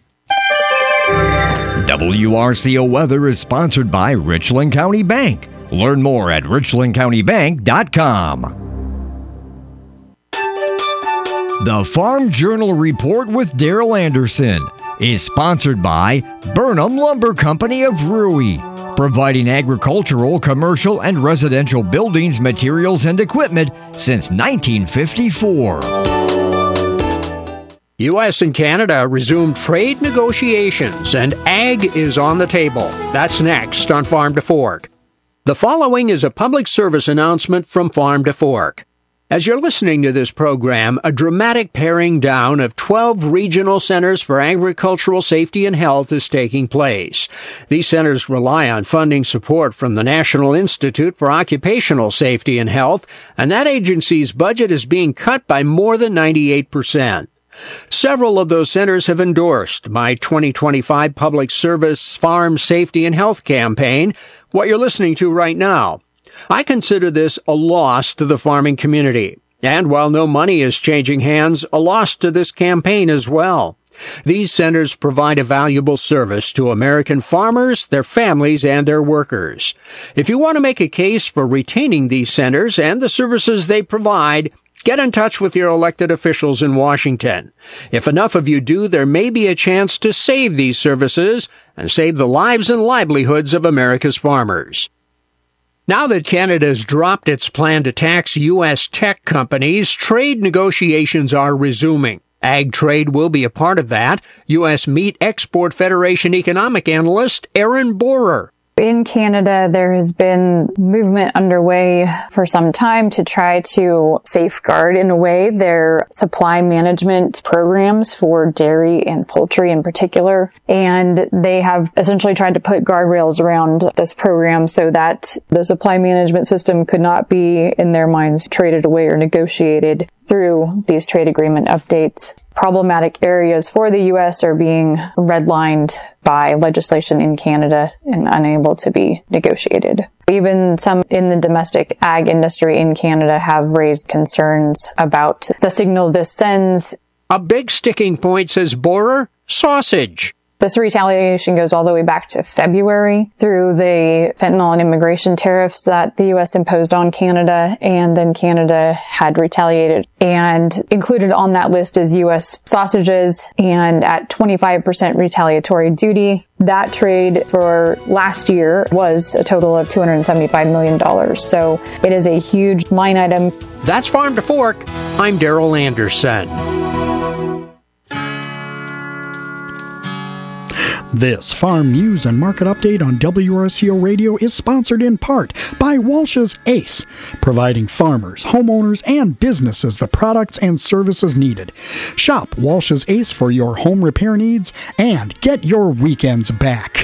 [SPEAKER 5] WRCO weather is sponsored by Richland County Bank. Learn more at richlandcountybank.com. The Farm Journal Report with Daryl Anderson is sponsored by Burnham Lumber Company of Rui, providing agricultural, commercial, and residential buildings, materials, and equipment since 1954.
[SPEAKER 2] U.S. and Canada resume trade negotiations, and ag is on the table. That's next on Farm to Fork. The following is a public service announcement from Farm to Fork. As you're listening to this program, a dramatic paring down of 12 regional centers for agricultural safety and health is taking place. These centers rely on funding support from the National Institute for Occupational Safety and Health, and that agency's budget is being cut by more than 98%. Several of those centers have endorsed my 2025 Public Service Farm Safety and Health campaign, what you're listening to right now. I consider this a loss to the farming community, and while no money is changing hands, a loss to this campaign as well. These centers provide a valuable service to American farmers, their families, and their workers. If you want to make a case for retaining these centers and the services they provide, get in touch with your elected officials in Washington. If enough of you do, there may be a chance to save these services and save the lives and livelihoods of America's farmers. Now that Canada has dropped its plan to tax U.S. tech companies, trade negotiations are resuming. Ag trade will be a part of that. U.S. Meat Export Federation economic analyst Erin Borer.
[SPEAKER 3] In Canada, there has been movement underway for some time to try to safeguard, in a way, their supply management programs for dairy and poultry in particular. And they have essentially tried to put guardrails around this program so that the supply management system could not be, in their minds, traded away or negotiated through these trade agreement updates. Problematic areas for the U.S. are being redlined by legislation in Canada and unable to be negotiated. Even some in the domestic ag industry in Canada have raised concerns about the signal this sends.
[SPEAKER 2] A big sticking point, says Borer, sausage.
[SPEAKER 3] This retaliation goes all the way back to February through the fentanyl and immigration tariffs that the U.S. imposed on Canada, and then Canada had retaliated. And included on that list is U.S. sausages, and at 25% retaliatory duty, that trade for last year was a total of $275 million. So it is a huge line item.
[SPEAKER 2] That's Farm to Fork. I'm Daryl Anderson.
[SPEAKER 17] This farm news and market update on WRCO Radio is sponsored in part by Walsh's Ace, providing farmers, homeowners, and businesses the products and services needed. Shop Walsh's Ace for your home repair needs and get your weekends back.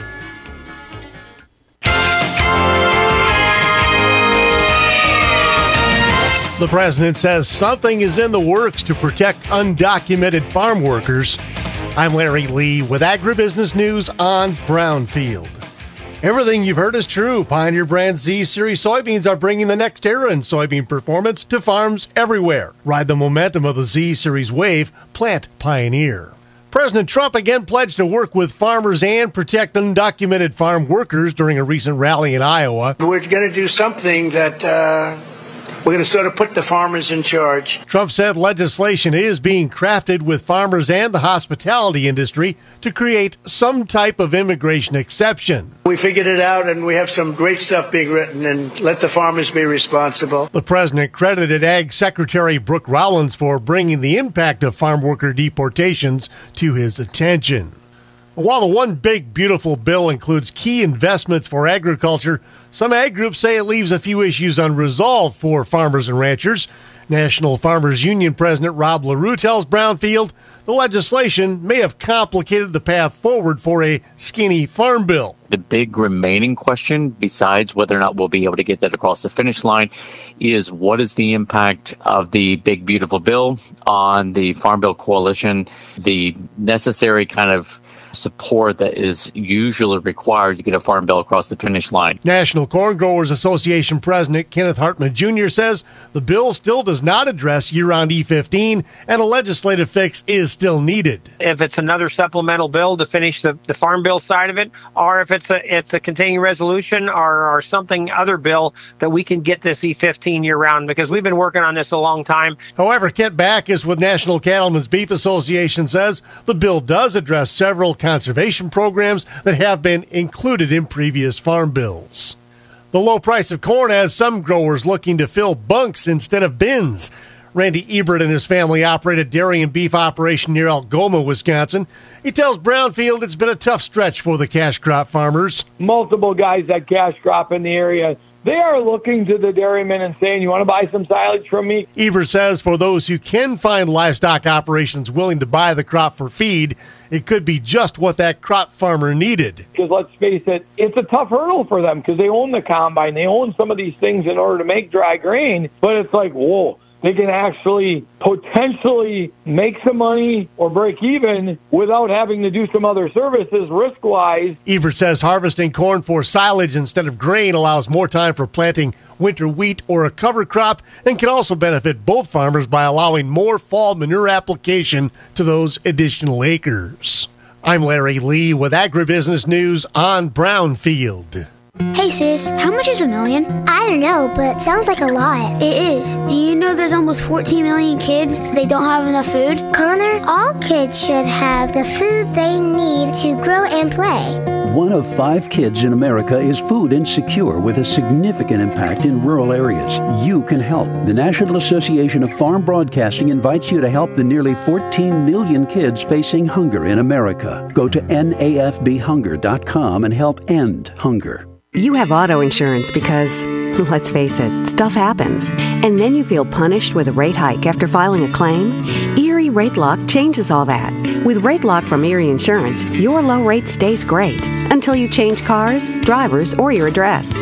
[SPEAKER 4] The president says something is in the works to protect undocumented farm workers. I'm Larry Lee with Agribusiness News on Brownfield. Everything you've heard is true. Pioneer brand Z-Series soybeans are bringing the next era in soybean performance to farms everywhere. Ride the momentum of the Z-Series wave. Plant Pioneer. President Trump again pledged to work with farmers and protect undocumented farm workers during a recent rally in Iowa.
[SPEAKER 6] We're going to do something that we're going to sort of put the farmers in charge.
[SPEAKER 4] Trump said legislation is being crafted with farmers and the hospitality industry to create some type of immigration exception.
[SPEAKER 6] We figured it out, and we have some great stuff being written, and let the farmers be responsible.
[SPEAKER 4] The president credited Ag Secretary Brooke Rollins for bringing the impact of farm worker deportations to his attention. While the One Big Beautiful Bill includes key investments for agriculture, some ag groups say it leaves a few issues unresolved for farmers and ranchers. National Farmers Union President Rob LaRue tells Brownfield the legislation may have complicated the path forward for a skinny farm bill.
[SPEAKER 7] The big remaining question, besides whether or not we'll be able to get that across the finish line, is what is the impact of the Big Beautiful Bill on the Farm Bill Coalition, the necessary kind of support that is usually required to get a farm bill across the finish line.
[SPEAKER 4] National Corn Growers Association President Kenneth Hartman Jr. says the bill still does not address year-round E15 and a legislative fix is still needed.
[SPEAKER 24] If it's another supplemental bill to finish the farm bill side of it, or if it's a continuing resolution or something other bill that we can get this E15 year-round, because we've been working on this a long time.
[SPEAKER 4] However, Kent Backus with National Cattlemen's Beef Association says the bill does address several conservation programs that have been included in previous farm bills. The low price of corn has some growers looking to fill bunks instead of bins. Randy Ebert and his family operate a dairy and beef operation near Algoma, Wisconsin. He tells Brownfield it's been a tough stretch for the cash crop farmers.
[SPEAKER 25] Multiple guys that cash crop in the area, they are looking to the dairymen and saying, you want to buy some silage from me?
[SPEAKER 4] Ebert says for those who can find livestock operations willing to buy the crop for feed, it could be just what that crop farmer needed.
[SPEAKER 25] Because let's face it, it's a tough hurdle for them because they own the combine. They own some of these things in order to make dry grain. But it's like, whoa, they can actually potentially make some money or break even without having to do some other services risk-wise.
[SPEAKER 4] Ebert says harvesting corn for silage instead of grain allows more time for planting winter wheat or a cover crop and can also benefit both farmers by allowing more fall manure application to those additional acres. I'm Larry Lee with Agribusiness News on Brownfield.
[SPEAKER 26] Hey sis, how much is $1 million? I don't know, but it sounds like a lot. It is. Do you know there's almost 14 million kids? They don't have enough food? Connor, all kids should have the food they need to grow and play.
[SPEAKER 27] 1 of 5 kids in America is food insecure with a significant impact in rural areas. You can help. The National Association of Farm Broadcasting invites you to help the nearly 14 million kids facing hunger in America. Go to nafbhunger.com and help end hunger.
[SPEAKER 28] You have auto insurance because, let's face it, stuff happens. And then you feel punished with a rate hike after filing a claim? Erie Rate Lock changes all that. With Rate Lock from Erie Insurance, your low rate stays great until you change cars, drivers, or your address.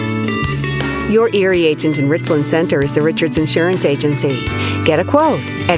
[SPEAKER 28] Your Erie agent in Richland Center is the Richards Insurance Agency. Get a quote at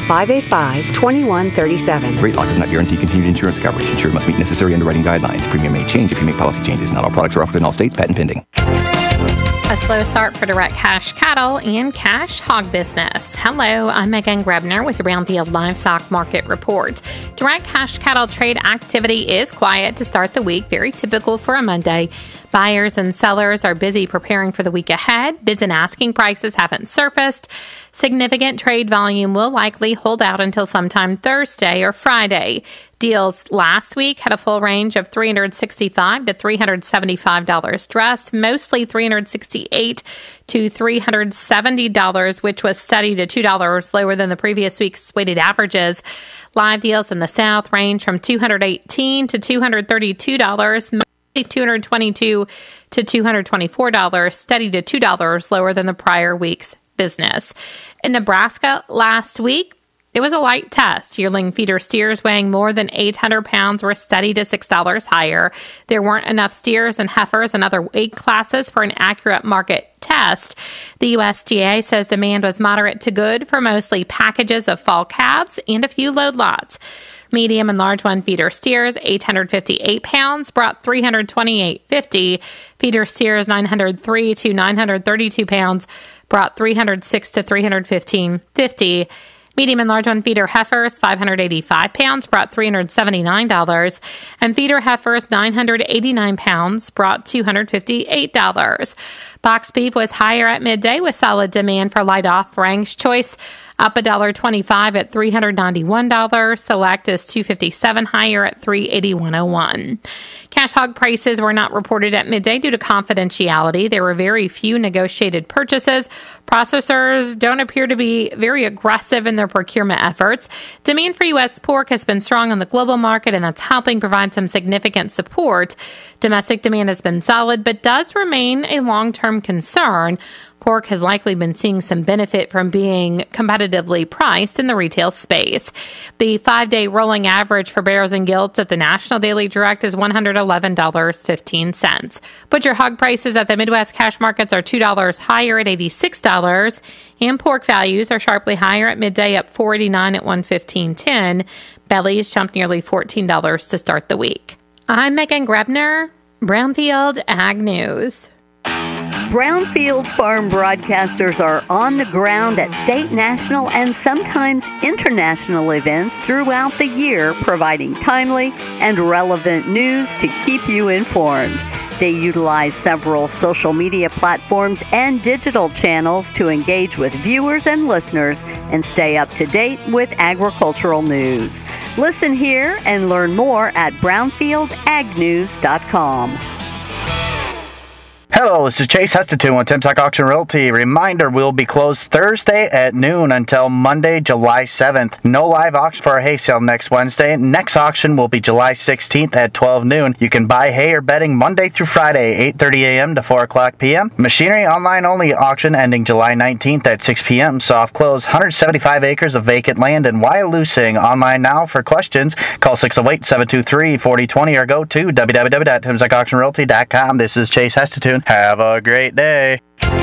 [SPEAKER 28] 585-2137.
[SPEAKER 29] Rate Lock does not guarantee continued insurance coverage. Insured must meet necessary underwriting guidelines. Premium may change if you make policy changes. Not all products are offered in all states. Patent pending.
[SPEAKER 30] A slow start for direct cash cattle and cash hog business. Hello, I'm Megan Grebner with the Brownfield Livestock Market Report. Direct cash cattle trade activity is quiet to start the week, very typical for a Monday. Buyers and sellers are busy preparing for the week ahead. Bids and asking prices haven't surfaced. Significant trade volume will likely hold out until sometime Thursday or Friday. Deals last week had a full range of $365 to $375 dressed, mostly $368 to $370, which was steady to $2 lower than the previous week's weighted averages. Live deals in the South range from $218 to $232, $222 to $224, steady to $2 lower than the prior week's business. In Nebraska last week, it was a light test. Yearling feeder steers weighing more than 800 pounds were steady to $6 higher. There weren't enough steers and heifers and other weight classes for an accurate market test. The USDA says demand was moderate to good for mostly packages of fall calves and a few load lots. Medium and large one feeder steers, 858 pounds, brought $328.50. Feeder steers, 903 to 932 pounds, brought $306 to $315.50. Medium and large one feeder heifers, 585 pounds, brought $379. And feeder heifers, 989 pounds, brought $258. Box beef was higher at midday with solid demand for light off Frank's Choice, up $1.25 at $391. Select is $257 higher at $381.01. Cash hog prices were not reported at midday due to confidentiality. There were very few negotiated purchases. Processors don't appear to be very aggressive in their procurement efforts. Demand for U.S. pork has been strong on the global market, and that's helping provide some significant support. Domestic demand has been solid, but does remain a long-term concern. Pork has likely been seeing some benefit from being competitively priced in the retail space. The 5-day rolling average for barrows and gilts at the National Daily Direct is $111.15. Butcher hog prices at the Midwest cash markets are $2 higher at $86, and pork values are sharply higher at midday, up $4.89 at $115.10. Bellies jumped nearly $14 to start the week. I'm Megan Grebner, Brownfield Ag News.
[SPEAKER 8] Brownfield farm broadcasters are on the ground at state, national, and sometimes international events throughout the year, providing timely and relevant news to keep you informed. They utilize several social media platforms and digital channels to engage with viewers and listeners and stay up to date with agricultural news. Listen here and learn more at brownfieldagnews.com.
[SPEAKER 10] Hello, this is Chase Hesteton with Timsack Auction Realty. Reminder, we'll be closed Thursday at noon until Monday, July 7th. No live auction for our hay sale next Wednesday. Next auction will be July 16th at 12 noon. You can buy hay or bedding Monday through Friday, 8:30 a.m. to 4 o'clock p.m. Machinery online only auction ending July 19th at 6 p.m. Soft close, 175 acres of vacant land in Wyalusing. Online now for questions. Call 608-723-4020 or go to www.timsackauctionrealty.com. This is Chase Hesteton. Have a great day.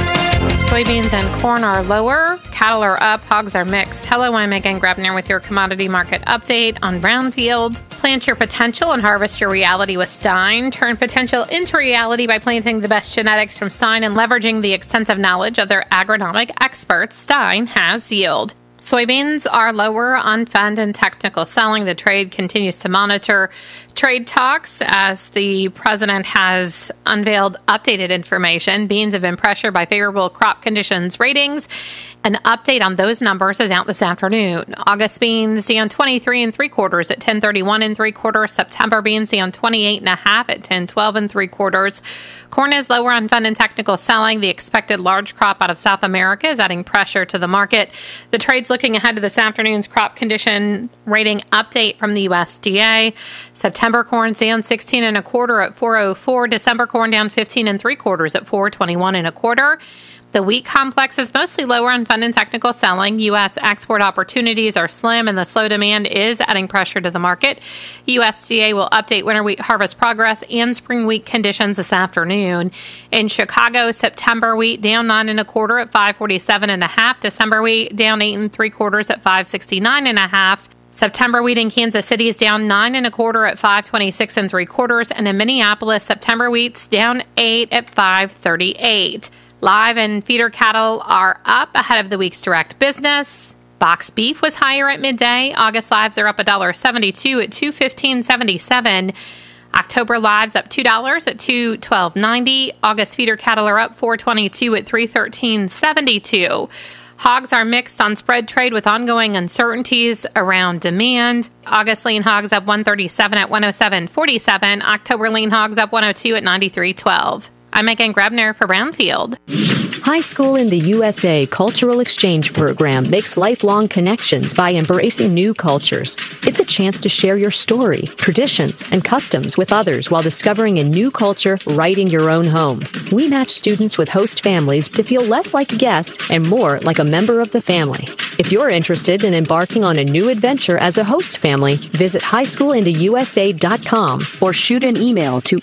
[SPEAKER 30] Soybeans and corn are lower. Cattle are up. Hogs are mixed. Hello, I'm Megan Grebner with your commodity market update on Brownfield. Plant your potential and harvest your reality with Stein. Turn potential into reality by planting the best genetics from Stein and leveraging the extensive knowledge of their agronomic experts. Stein has yield. Soybeans are lower on fund and technical selling. The trade continues to monitor trade talks as the president has unveiled updated information. Beans have been pressured by favorable crop conditions ratings. An update on those numbers is out this afternoon. August beans down 23 3/4 at 10.31 3/4. September beans down 28.5 at 10.12 3/4. Corn is lower on fund and technical selling. The expected large crop out of South America is adding pressure to the market. The trade's looking ahead to this afternoon's crop condition rating update from the USDA. September corn down 16 1/4 at 4.04. December corn down 15 3/4 at 4.21 1/4. The wheat complex is mostly lower on fund and technical selling. U.S. export opportunities are slim, and the slow demand is adding pressure to the market. USDA will update winter wheat harvest progress and spring wheat conditions this afternoon. In Chicago, September wheat down 9 1/4 at 5.47 1/2. December wheat down 8 3/4 at 5.69 1/2. September wheat in Kansas City is down 9 1/4 at 5.26 3/4. And in Minneapolis, September wheat's down 8 at 5.38. Live and feeder cattle are up ahead of the week's direct business. Boxed beef was higher at midday. August lives are up $1.72 at $215.77. October lives up $2 at $212.90. August feeder cattle are up $4.22 at $313.72. Hogs are mixed on spread trade with ongoing uncertainties around demand. August lean hogs up $137 at $107.47. October lean hogs up $102 at $93.12. I'm Megan Grebner for Brownfield.
[SPEAKER 11] High School in the USA Cultural Exchange Program makes lifelong connections by embracing new cultures. It's a chance to share your story, traditions, and customs with others while discovering a new culture right in your own home. We match students with host families to feel less like a guest and more like a member of the family. If you're interested in embarking on a new adventure as a host family, visit highschoolintheusa.com or shoot an email to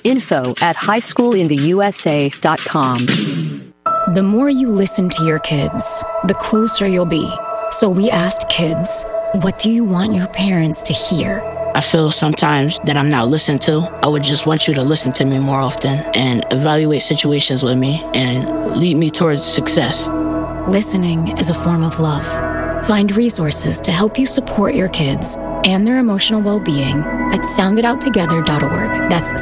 [SPEAKER 11] info@highschoolintheusa.com.
[SPEAKER 12] The more you listen to your kids, the closer you'll be. So we asked kids, what do you want your parents to hear?
[SPEAKER 13] I feel sometimes that I'm not listened to. I would just want you to listen to me more often and evaluate situations with me and lead me towards success.
[SPEAKER 12] Listening is a form of love. Find resources to help you support your kids and their emotional well-being at sounditouttogether.org. That's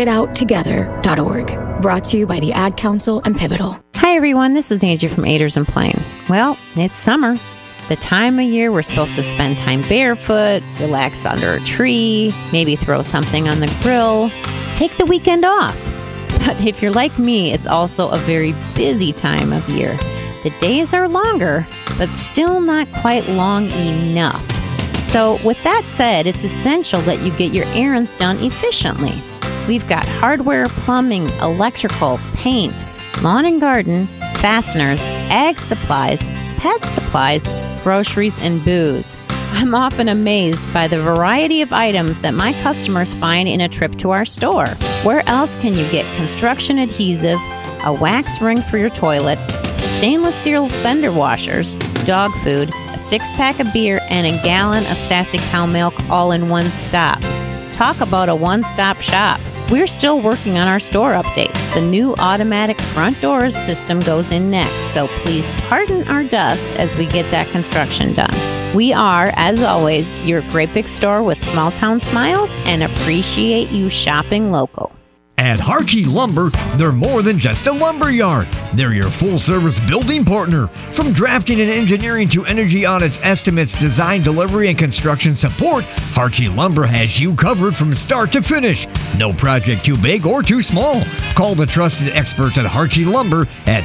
[SPEAKER 12] sounditouttogether.org. Brought to you by the Ad Council and Pivotal.
[SPEAKER 14] Hi everyone, this is Angie from Aders and Plain. Well, it's summer. The time of year we're supposed to spend time barefoot, relax under a tree, maybe throw something on the grill, take the weekend off. But if you're like me, it's also a very busy time of year. The days are longer, but still not quite long enough. So with that said, it's essential that you get your errands done efficiently. We've got hardware, plumbing, electrical, paint, lawn and garden, fasteners, ag supplies, pet supplies, groceries, and booze. I'm often amazed by the variety of items that my customers find in a trip to our store. Where else can you get construction adhesive, a wax ring for your toilet, stainless steel fender washers, dog food, a 6-pack of beer, and a gallon of Sassy Cow milk all in one stop? Talk about a one-stop shop. We're still working on our store updates. The new automatic front doors system goes in next, so please pardon our dust as we get that construction done. We are, as always, your great big store with small town smiles and appreciate you shopping local.
[SPEAKER 5] At Harkey Lumber, they're more than just a lumber yard. They're your full-service building partner. From drafting and engineering to energy audits, estimates, design, delivery, and construction support, Harkey Lumber has you covered from start to finish. No project too big or too small. Call the trusted experts at Harkey Lumber at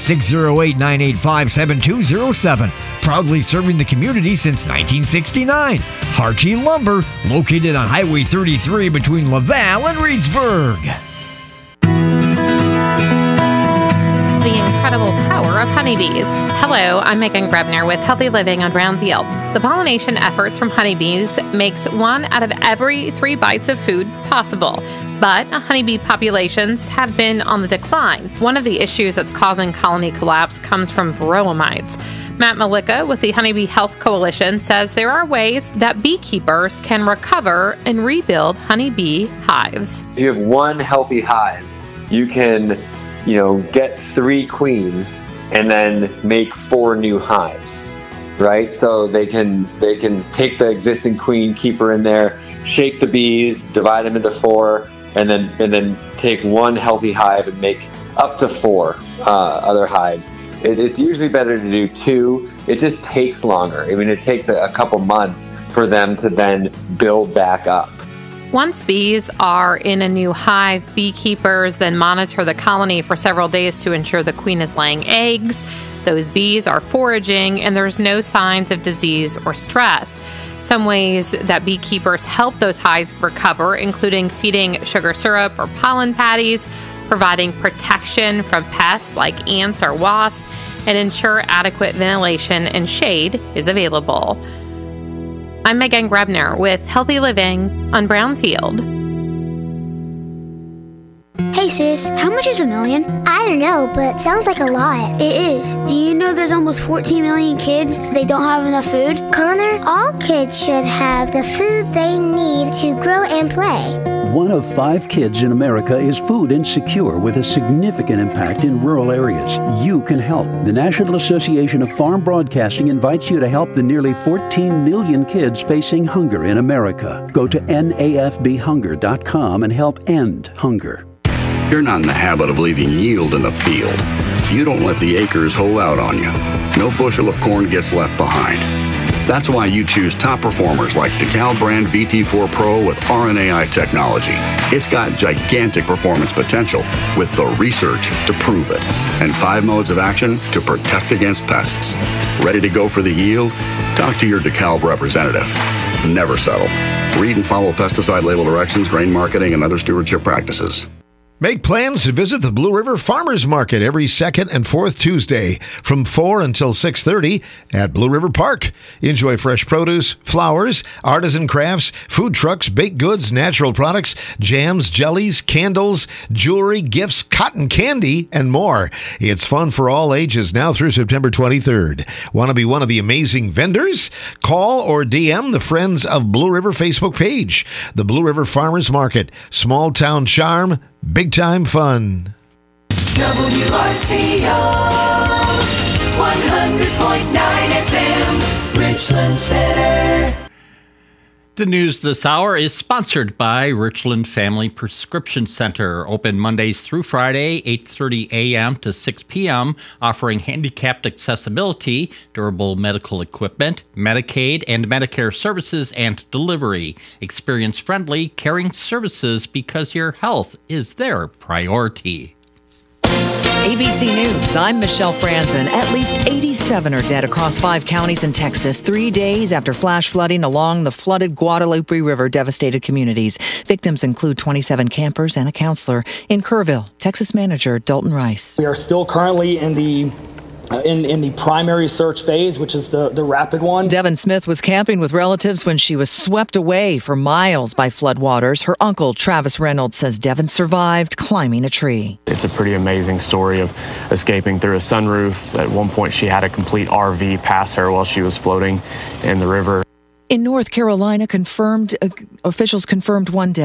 [SPEAKER 5] 608-985-7207. Proudly serving the community since 1969. Harkey Lumber, located on Highway 33 between Laval and Reedsburg.
[SPEAKER 30] The incredible power of honeybees. Hello, I'm Megan Grebner with Healthy Living on Brownfield. The pollination efforts from honeybees makes 1 out of every 3 bites of food possible. But honeybee populations have been on the decline. One of the issues that's causing colony collapse comes from varroa mites. Matt Malika with the Honeybee Health Coalition says there are ways that beekeepers can recover and rebuild honeybee hives.
[SPEAKER 15] If you have one healthy hive, you can get 3 queens and then make 4 new hives, right? So they can take the existing queen, keep her in there, shake the bees, divide them into 4, and then take 1 healthy hive and make up to 4 other hives. It's usually better to do 2. It just takes longer. I mean, it takes a couple months for them to then build back up.
[SPEAKER 30] Once bees are in a new hive, beekeepers then monitor the colony for several days to ensure the queen is laying eggs, those bees are foraging, and there's no signs of disease or stress. Some ways that beekeepers help those hives recover, including feeding sugar syrup or pollen patties, providing protection from pests like ants or wasps, and ensure adequate ventilation and shade is available. I'm Megan Grebner with Healthy Living on Brownfield.
[SPEAKER 26] Hey prices. How much is $1 million? I don't know, but sounds like a lot. It is. Do you know there's almost 14 million kids? They don't have enough food? Connor, all kids should have the food they need to grow and play.
[SPEAKER 27] 1 of 5 kids in America is food insecure with a significant impact in rural areas. You can help. The National Association of Farm Broadcasting invites you to help the nearly 14 million kids facing hunger in America. Go to nafbhunger.com and help end hunger.
[SPEAKER 1] You're not in the habit of leaving yield in the field. You don't let the acres hold out on you. No bushel of corn gets left behind. That's why you choose top performers like DeKalb brand VT4 Pro with RNAi technology. It's got gigantic performance potential with the research to prove it and 5 modes of action to protect against pests. Ready to go for the yield? Talk to your DeKalb representative. Never settle. Read and follow pesticide label directions, grain marketing, and other stewardship practices.
[SPEAKER 3] Make plans to visit the Blue River Farmers Market every second and fourth Tuesday from 4 until 6:30 at Blue River Park. Enjoy fresh produce, flowers, artisan crafts, food trucks, baked goods, natural products, jams, jellies, candles, jewelry, gifts, cotton candy, and more. It's fun for all ages now through September 23rd. Want to be one of the amazing vendors? Call or DM the Friends of Blue River Facebook page. The Blue River Farmers Market. Small town charm. Big time fun.
[SPEAKER 9] WRCO 100.9 FM, Richland Center.
[SPEAKER 16] The news this hour is sponsored by Richland Family Prescription Center. Open Mondays through Friday, 8:30 a.m. to 6 p.m., offering handicapped accessibility, durable medical equipment, Medicaid and Medicare services, and delivery. Experience-friendly, caring services because your health is their priority.
[SPEAKER 18] ABC News, I'm Michelle Franzen. At least 87 are dead across 5 counties in Texas, 3 days after flash flooding along the flooded Guadalupe River devastated communities. Victims include 27 campers and a counselor. In Kerrville, Texas manager Dalton Rice.
[SPEAKER 19] We are still currently in the primary search phase, which is the rapid one.
[SPEAKER 18] Devin Smith was camping with relatives when she was swept away for miles by floodwaters. Her uncle, Travis Reynolds, says Devin survived climbing a tree.
[SPEAKER 20] It's a pretty amazing story of escaping through a sunroof. At one point, she had a complete RV pass her while she was floating in the river.
[SPEAKER 18] In North Carolina, officials confirmed 1 death.